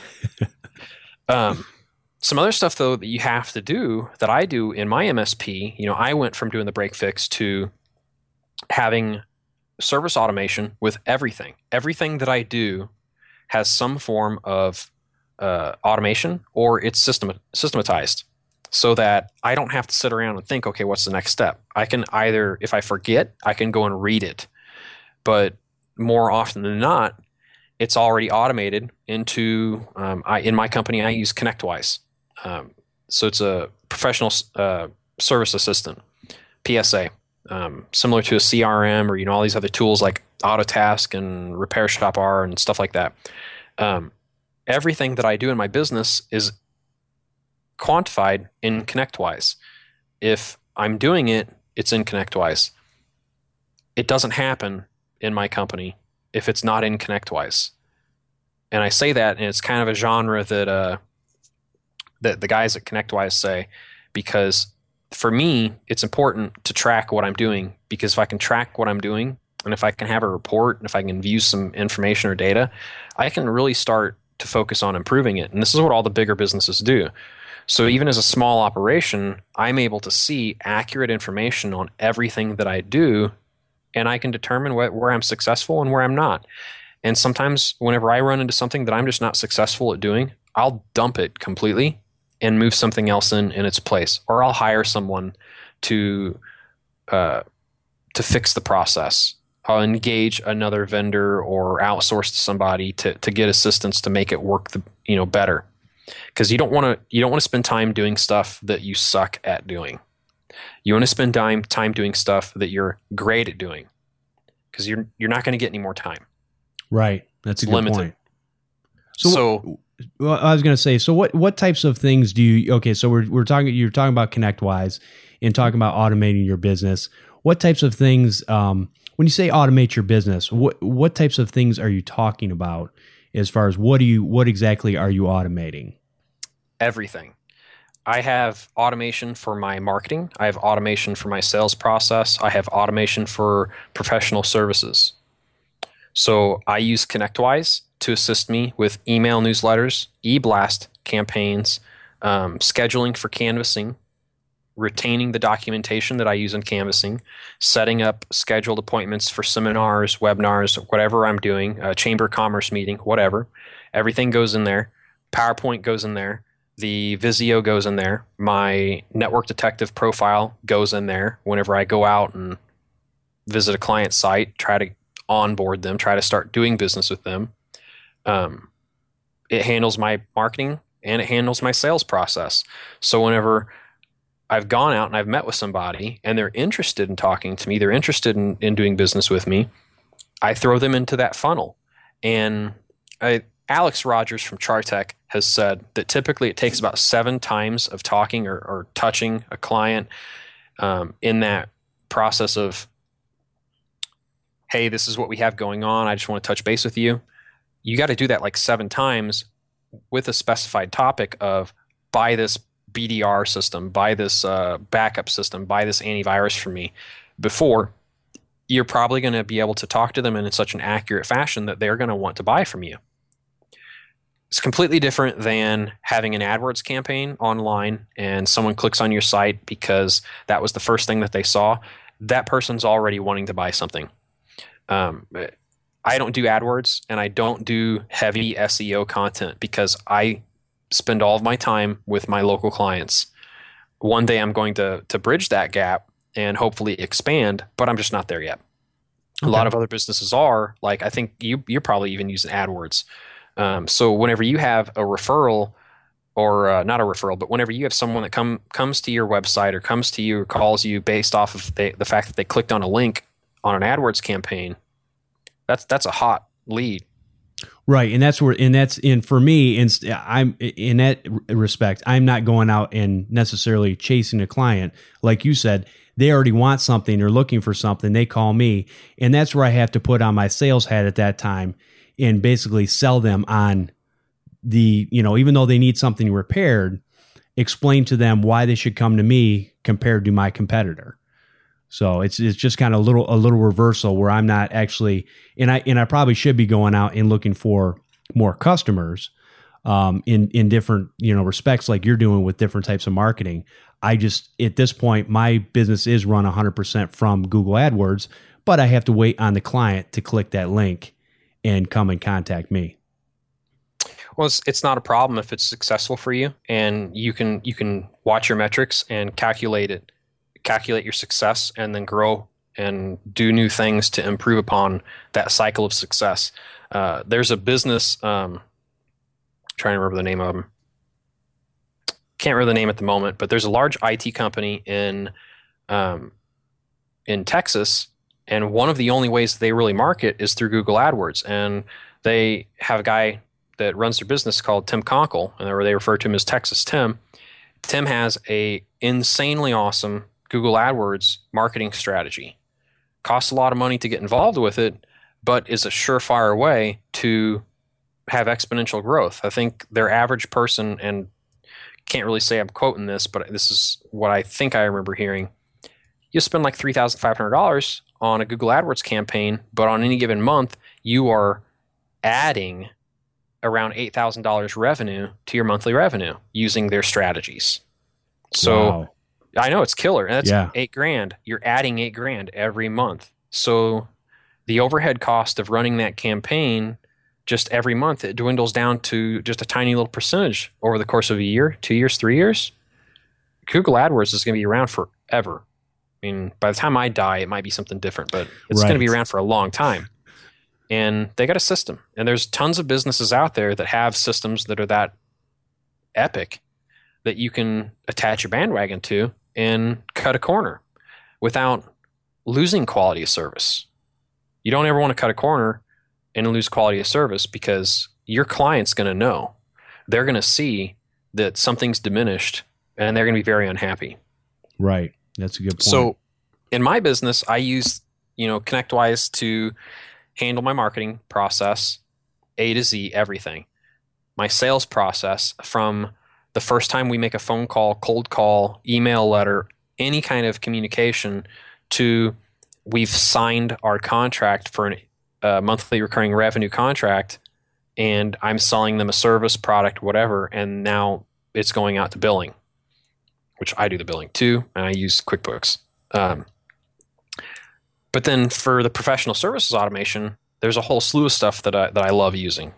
Some other stuff, though, that you have to do, that I do in my MSP, I went from doing the break fix to having service automation with everything. Everything that I do has some form of automation, or it's systematized, so that I don't have to sit around and think, okay, what's the next step? I can either, if I forget, I can go and read it. But more often than not, it's already automated into, in my company, I use ConnectWise. So it's a professional service assistant, PSA, similar to a CRM or, all these other tools like Autotask and RepairShop and stuff like that. Everything that I do in my business is quantified in ConnectWise. If I'm doing it, it's in ConnectWise. It doesn't happen in my company if it's not in ConnectWise. And I say that, and it's kind of a genre that that the guys at ConnectWise say, because for me, it's important to track what I'm doing, because if I can track what I'm doing, and if I can have a report, and if I can view some information or data, I can really start to focus on improving it. And this is what all the bigger businesses do. So even as a small operation, I'm able to see accurate information on everything that I do, and I can determine where I'm successful and where I'm not. And sometimes whenever I run into something that I'm just not successful at doing, I'll dump it completely and move something else in its place. Or I'll hire someone to fix the process. I'll engage another vendor or outsource to somebody to get assistance to make it work better. Because you don't want to spend time doing stuff that you suck at doing. You want to spend time doing stuff that you're great at doing. Because you're not going to get any more time. Right. That's a good limited point. So well, I was going to say, so what types of things do you, okay, so you're talking about ConnectWise and talking about automating your business. What types of things, when you say automate your business, what types of things are you talking about as far as what exactly are you automating? Everything. I have automation for my marketing. I have automation for my sales process. I have automation for professional services. So I use ConnectWise to assist me with email newsletters, e-blast campaigns, scheduling for canvassing, retaining the documentation that I use in canvassing, setting up scheduled appointments for seminars, webinars, whatever I'm doing, a chamber of commerce meeting, whatever. Everything goes in there. PowerPoint goes in there. The Visio goes in there. My network detective profile goes in there whenever I go out and visit a client site, try to onboard them, try to start doing business with them. It handles my marketing and it handles my sales process. So whenever I've gone out and I've met with somebody and they're interested in talking to me, they're interested in doing business with me, I throw them into that funnel. And Alex Rogers from Chartech has said that typically it takes about 7 times of talking or touching a client in that process of, hey, this is what we have going on. I just want to touch base with you. You got to do that like 7 times with a specified topic of buy this BDR system, buy this backup system, buy this antivirus for me, before you're probably going to be able to talk to them in such an accurate fashion that they're going to want to buy from you. It's completely different than having an AdWords campaign online and someone clicks on your site because that was the first thing that they saw. That person's already wanting to buy something. I don't do AdWords and I don't do heavy SEO content because I spend all of my time with my local clients. One day I'm going to bridge that gap and hopefully expand, but I'm just not there yet. Okay. A lot of other businesses are, like, I think you're probably even using AdWords. So whenever you have a referral, or not a referral, but whenever you have someone that comes to your website or comes to you or calls you based off of the fact that they clicked on a link on an AdWords campaign, that's a hot lead. Right. And that's for me, I'm in that respect, I'm not going out and necessarily chasing a client. Like you said, they already want something, they're looking for something, they call me. And that's where I have to put on my sales hat at that time and basically sell them on the, even though they need something repaired, explain to them why they should come to me compared to my competitor. So it's just kind of a little reversal where I'm not actually, and I probably should be going out and looking for more customers in different respects, like you're doing with different types of marketing. I just, at this point, my business is run 100% from Google AdWords, but I have to wait on the client to click that link and come and contact me. Well, it's not a problem if it's successful for you, and you can watch your metrics and calculate your success, and then grow and do new things to improve upon that cycle of success. There's a business, trying to remember the name of them. Can't remember the name at the moment, but there's a large IT company in Texas, and one of the only ways they really market is through Google AdWords. And they have a guy that runs their business called Tim Conkle, or they refer to him as Texas Tim. Tim has a insanely awesome Google AdWords marketing strategy. Costs a lot of money to get involved with it, but is a surefire way to have exponential growth. I think their average person, and can't really say I'm quoting this, but this is what I think I remember hearing, you spend like $3,500 on a Google AdWords campaign, but on any given month, you are adding around $8,000 revenue to your monthly revenue using their strategies. So wow. I know it's killer. And that's $8,000. You're adding $8,000 every month. So the overhead cost of running that campaign just every month, it dwindles down to just a tiny little percentage over the course of a year, 2 years, 3 years. Google AdWords is going to be around forever. I mean, by the time I die, it might be something different, but it's going to be around for a long time. And they got a system. And there's tons of businesses out there that have systems that are that epic that you can attach your bandwagon to and cut a corner without losing quality of service. You don't ever want to cut a corner and lose quality of service, because your client's going to know. They're going to see that something's diminished, and they're going to be very unhappy. Right. That's a good point. So in my business, I use, ConnectWise to handle my marketing process, A to Z, everything. My sales process, from the first time we make a phone call, cold call, email, letter, any kind of communication, to we've signed our contract for a monthly recurring revenue contract, and I'm selling them a service, product, whatever, and now it's going out to billing, which I do the billing too, and I use QuickBooks. But then for the professional services automation, there's a whole slew of stuff that I love using.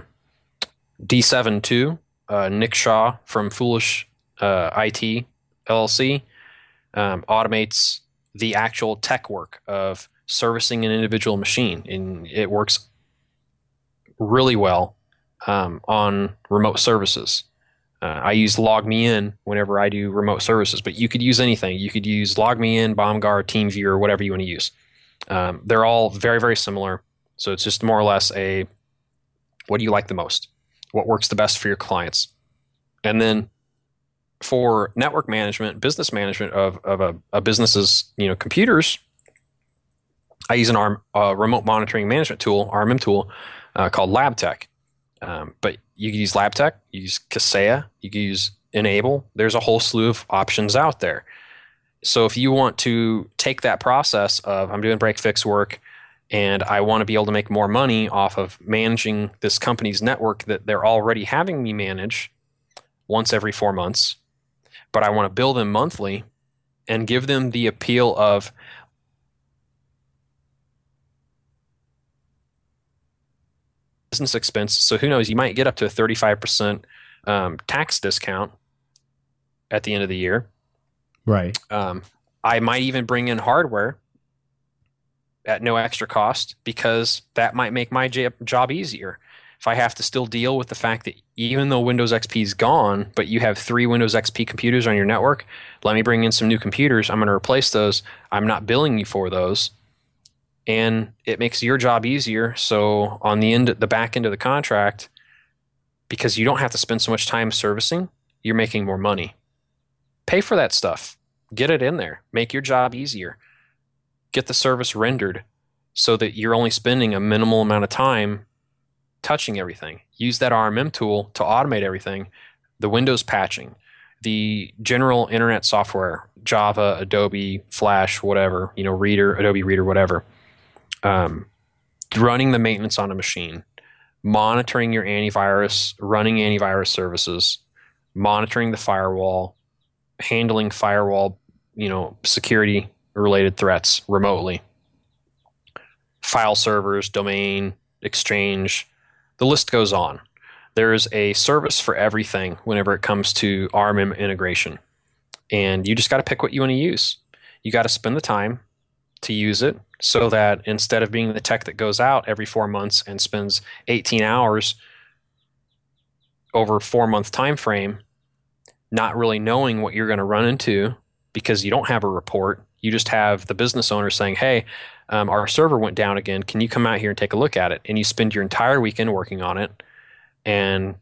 D7 Nick Shaw from Foolish IT LLC automates the actual tech work of servicing an individual machine, and it works really well on remote services. I use LogMeIn whenever I do remote services, but you could use anything. You could use LogMeIn, BombGuard, TeamViewer, whatever you want to use. They're all very, very similar. So it's just more or less what do you like the most? What works the best for your clients? And then for network management, business management of a business's computers, I use an remote monitoring management tool, RMM tool, called LabTech. But you can use LabTech, you use Kaseya, you can use N-able. There's a whole slew of options out there. So if you want to take that process of, I'm doing break fix work and I want to be able to make more money off of managing this company's network that they're already having me manage once every 4 months, but I want to bill them monthly and give them the appeal of business expense. So who knows, you might get up to a 35% tax discount at the end of the year. Right. I might even bring in hardware at no extra cost, because that might make my job easier. If I have to still deal with the fact that even though Windows XP is gone, but you have 3 Windows XP computers on your network, let me bring in some new computers. I'm going to replace those. I'm not billing you for those. And it makes your job easier. So on the back end of the contract, because you don't have to spend so much time servicing, you're making more money. Pay for that stuff. Get it in there. Make your job easier. Get the service rendered so that you're only spending a minimal amount of time touching everything. Use that RMM tool to automate everything. The Windows patching, the general internet software, Java, Adobe, Flash, whatever, Reader, Adobe Reader, whatever. Running the maintenance on a machine, monitoring your antivirus, running antivirus services, monitoring the firewall, handling firewall, security related threats remotely, file servers, domain, Exchange, the list goes on. There's a service for everything whenever it comes to RMM integration. And you just got to pick what you want to use. You got to spend the time to use it, so that instead of being the tech that goes out every 4 months and spends 18 hours over a 4-month time frame, not really knowing what you're going to run into because you don't have a report. You just have the business owner saying, hey, our server went down again. Can you come out here and take a look at it? And you spend your entire weekend working on it, and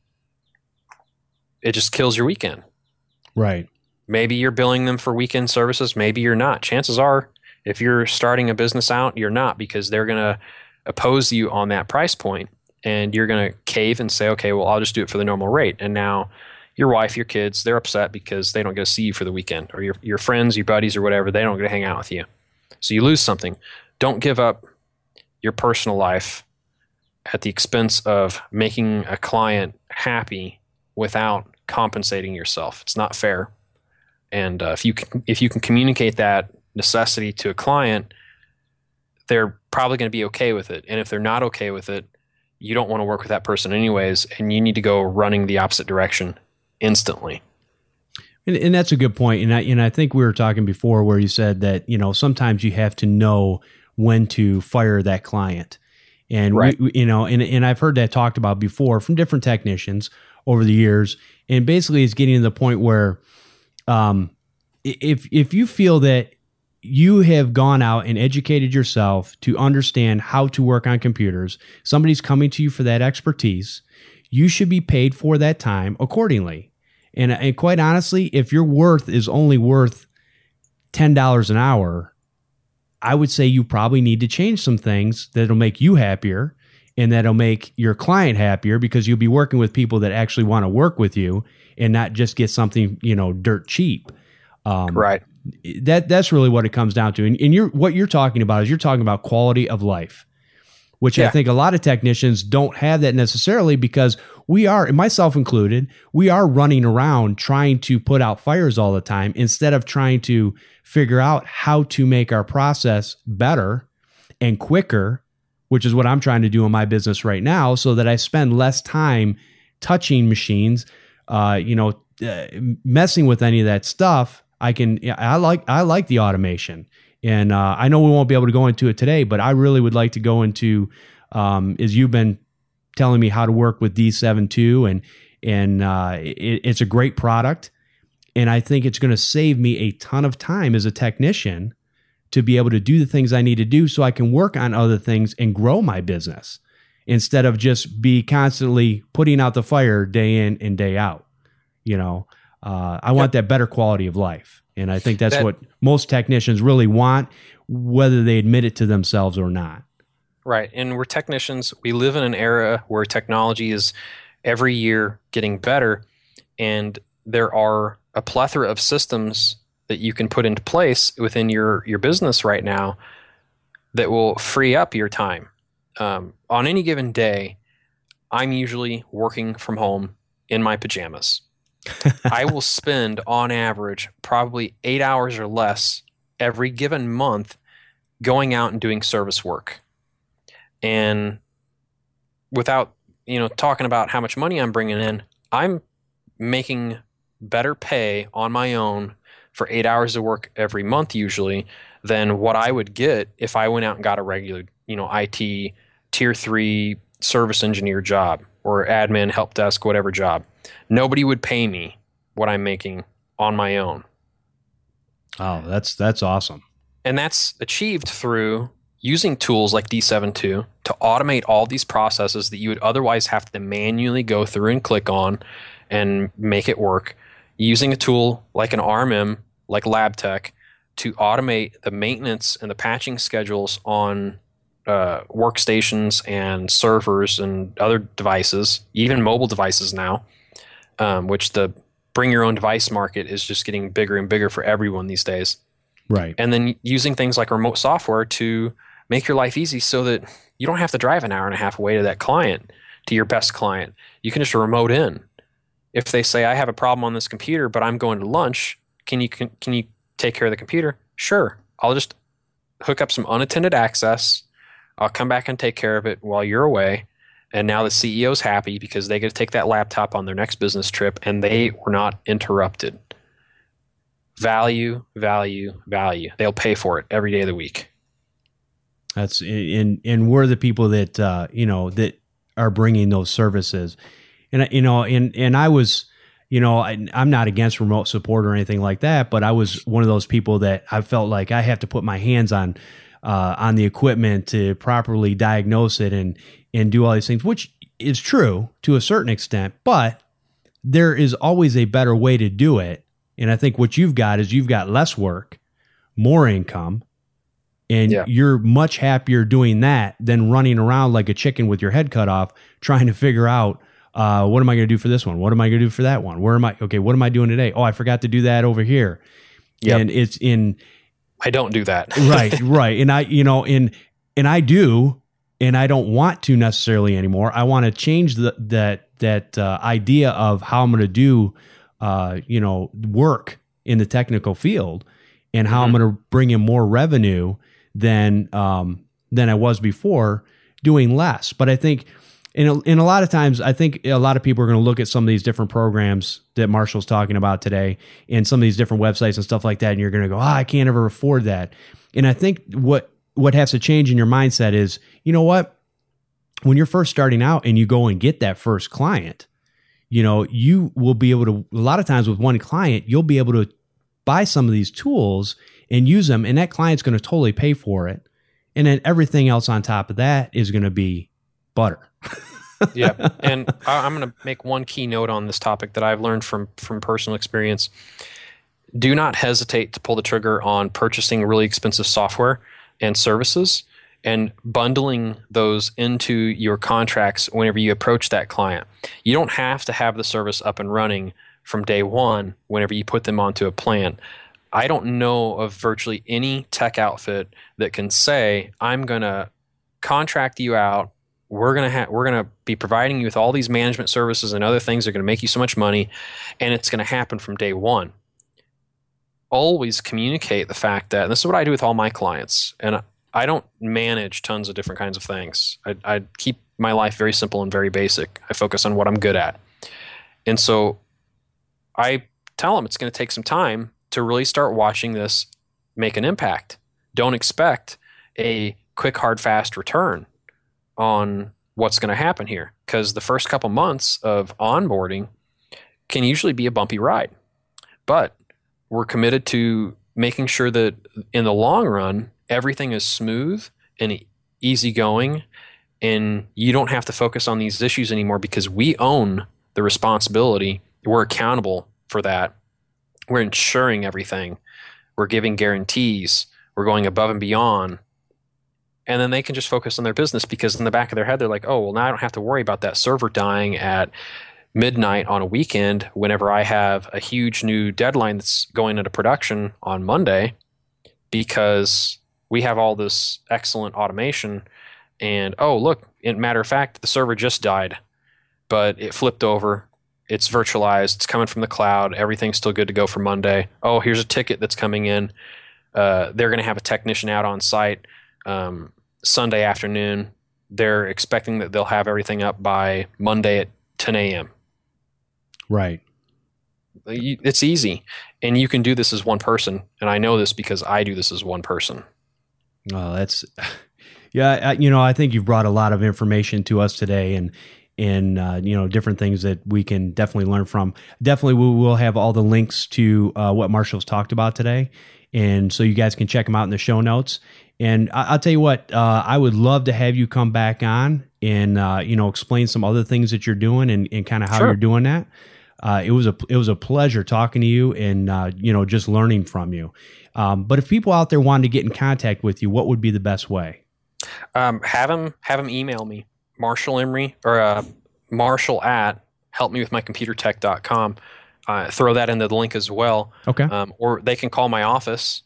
it just kills your weekend. Right. Maybe you're billing them for weekend services. Maybe you're not. Chances are, if you're starting a business out, you're not, because they're going to oppose you on that price point, and you're going to cave and say, okay, well, I'll just do it for the normal rate. And now your wife, your kids, they're upset because they don't get to see you for the weekend, or your friends, your buddies or whatever, they don't get to hang out with you. So you lose something. don't give up your personal life at the expense of making a client happy without compensating yourself. It's not fair. And if you can communicate that necessity to a client, they're probably going to be okay with it. And if they're not okay with it, you don't want to work with that person anyways, and you need to go running the opposite direction instantly. And that's a good point. And I think we were talking before where you said that, sometimes you have to know when to fire that client. And, right. And I've heard that talked about before from different technicians over the years. And basically it's getting to the point where if you feel that you have gone out and educated yourself to understand how to work on computers, somebody's coming to you for that expertise, you should be paid for that time accordingly. And quite honestly, if your worth is only worth $10 an hour, I would say you probably need to change some things that'll make you happier and that'll make your client happier, because you'll be working with people that actually want to work with you and not just get something, dirt cheap. Right. That's really what it comes down to. And what you're talking about is you're talking about quality of life, which I think a lot of technicians don't have that necessarily, because we are, and myself included, we are running around trying to put out fires all the time instead of trying to figure out how to make our process better and quicker, which is what I'm trying to do in my business right now, so that I spend less time touching machines, messing with any of that stuff. I like the automation, and I know we won't be able to go into it today, but I really would like to go into, as you've been telling me how to work with D7 too, and it's a great product, and I think it's going to save me a ton of time as a technician to be able to do the things I need to do, so I can work on other things and grow my business instead of just be constantly putting out the fire day in and day out. I want that better quality of life. And I think that's what most technicians really want, whether they admit it to themselves or not. Right. And we're technicians. We live in an era where technology is every year getting better. And there are a plethora of systems that you can put into place within your business right now that will free up your time. On any given day, I'm usually working from home in my pajamas. I will spend, on average, probably 8 hours or less every given month going out and doing service work. And without, talking about how much money I'm bringing in, I'm making better pay on my own for 8 hours of work every month usually than what I would get if I went out and got a regular, IT tier 3 service engineer job or admin, help desk, whatever job. Nobody would pay me what I'm making on my own. Oh, that's awesome. And that's achieved through using tools like D7 to automate all these processes that you would otherwise have to manually go through and click on and make it work. Using a tool like an RMM, like LabTech, to automate the maintenance and the patching schedules on workstations and servers and other devices, even mobile devices now, which the bring your own device market is just getting bigger and bigger for everyone these days. Right. And then using things like remote software to make your life easy so that you don't have to drive an hour and a half away to that client, to your best client. You can just remote in. If they say, I have a problem on this computer, but I'm going to lunch, can you take care of the computer? Sure. I'll just hook up some unattended access. I'll come back and take care of it while you're away. And now the CEO's happy because they get to take that laptop on their next business trip and they were not interrupted. Value, value, value. They'll pay for it every day of the week. That's and we're the people that that are bringing those services. And and I was, I'm not against remote support or anything like that, but I was one of those people that I felt like I have to put my hands on the equipment to properly diagnose it and do all these things, which is true to a certain extent, but there is always a better way to do it. And I think what you've got is you've got less work, more income, and you're much happier doing that than running around like a chicken with your head cut off, trying to figure out, what am I going to do for this one? What am I going to do for that one? What am I doing today? Oh, I forgot to do that over here. Yep. And I don't do that. Right. And I do, and I don't want to necessarily anymore. I want to change that idea of how I'm going to do, work in the technical field, and how I'm going to bring in more revenue than I was before, doing less. But I think in a lot of times, I think a lot of people are going to look at some of these different programs that Marshall's talking about today, and some of these different websites and stuff like that, and you're going to go, I can't ever afford that. And I think what has to change in your mindset is, you know what? When you're first starting out and you go and get that first client, you will be able to, a lot of times with one client, you'll be able to buy some of these tools and use them, and that client's going to totally pay for it. And then everything else on top of that is going to be butter. Yeah. And I'm going to make one key note on this topic that I've learned from personal experience. Do not hesitate to pull the trigger on purchasing really expensive software and services and bundling those into your contracts whenever you approach that client. You don't have to have the service up and running from day one whenever you put them onto a plan. I don't know of virtually any tech outfit that can say, I'm going to contract you out. We're going to be providing you with all these management services and other things that are going to make you so much money, and it's going to happen from day one. Always communicate the fact that, and this is what I do with all my clients, and I don't manage tons of different kinds of things. I keep my life very simple and very basic. I focus on what I'm good at. And so I tell them it's going to take some time to really start watching this make an impact. Don't expect a quick, hard, fast return on what's going to happen here, because the first couple months of onboarding can usually be a bumpy ride. But we're committed to making sure that in the long run, everything is smooth and easygoing, and you don't have to focus on these issues anymore, because we own the responsibility. We're accountable for that. We're ensuring everything. We're giving guarantees. We're going above and beyond. And then they can just focus on their business, because in the back of their head, they're like, oh, well, now I don't have to worry about that server dying at midnight on a weekend whenever I have a huge new deadline that's going into production on Monday, because we have all this excellent automation. And, oh, look, matter of fact, the server just died, but it flipped over. It's virtualized. It's coming from the cloud. Everything's still good to go for Monday. Oh, here's a ticket that's coming in. They're going to have a technician out on site Sunday afternoon. They're expecting that they'll have everything up by Monday at 10 a.m. Right. It's easy. And you can do this as one person. And I know this because I do this as one person. Oh, that's, yeah. I think you've brought a lot of information to us today, and different things that we can definitely learn from. Definitely, we will have all the links to what Marshall's talked about today, and so you guys can check them out in the show notes. And I'll tell you what, I would love to have you come back on and explain some other things that you're doing and kind of how you're doing that. It was a pleasure talking to you and just learning from you. But if people out there wanted to get in contact with you, what would be the best way? Have them email me, Marshall Emery, or Marshall at helpmewithmycomputertech.com. Throw that into the link as well. Okay. Or they can call my office,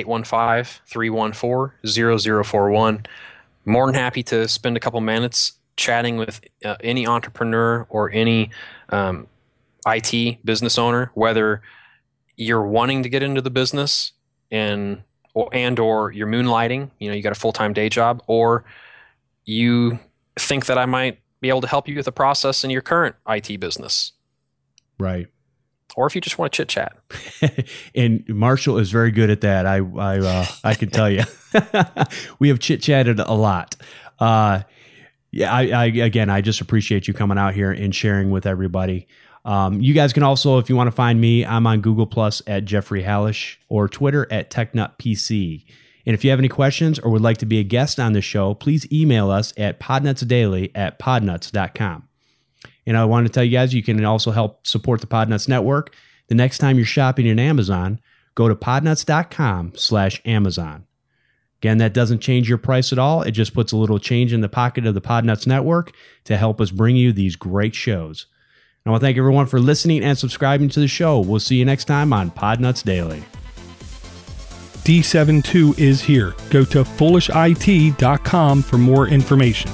815-314-0041. More than happy to spend a couple minutes chatting with any entrepreneur or any IT business owner, whether you're wanting to get into the business or you're moonlighting, you got a full-time day job, or you think that I might be able to help you with a process in your current IT business. Right. Or if you just want to chit chat. And Marshall is very good at that. I can tell you, we have chit chatted a lot. I just appreciate you coming out here and sharing with everybody. You guys can also, if you want to find me, I'm on Google Plus at Jeffrey Hallish, or Twitter at TechNutPC. And if you have any questions or would like to be a guest on the show, please email us at podnutsdaily@podnuts.com. And I want to tell you guys, you can also help support the Podnuts Network. The next time you're shopping in Amazon, go to podnuts.com/Amazon. Again, that doesn't change your price at all. It just puts a little change in the pocket of the Podnuts Network to help us bring you these great shows. I want to thank everyone for listening and subscribing to the show. We'll see you next time on Podnuts Daily. D72 is here. Go to foolishit.com for more information.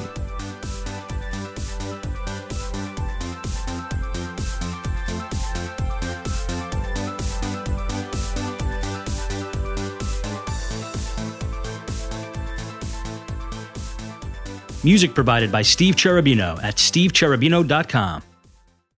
Music provided by Steve Cherubino at stevecherubino.com.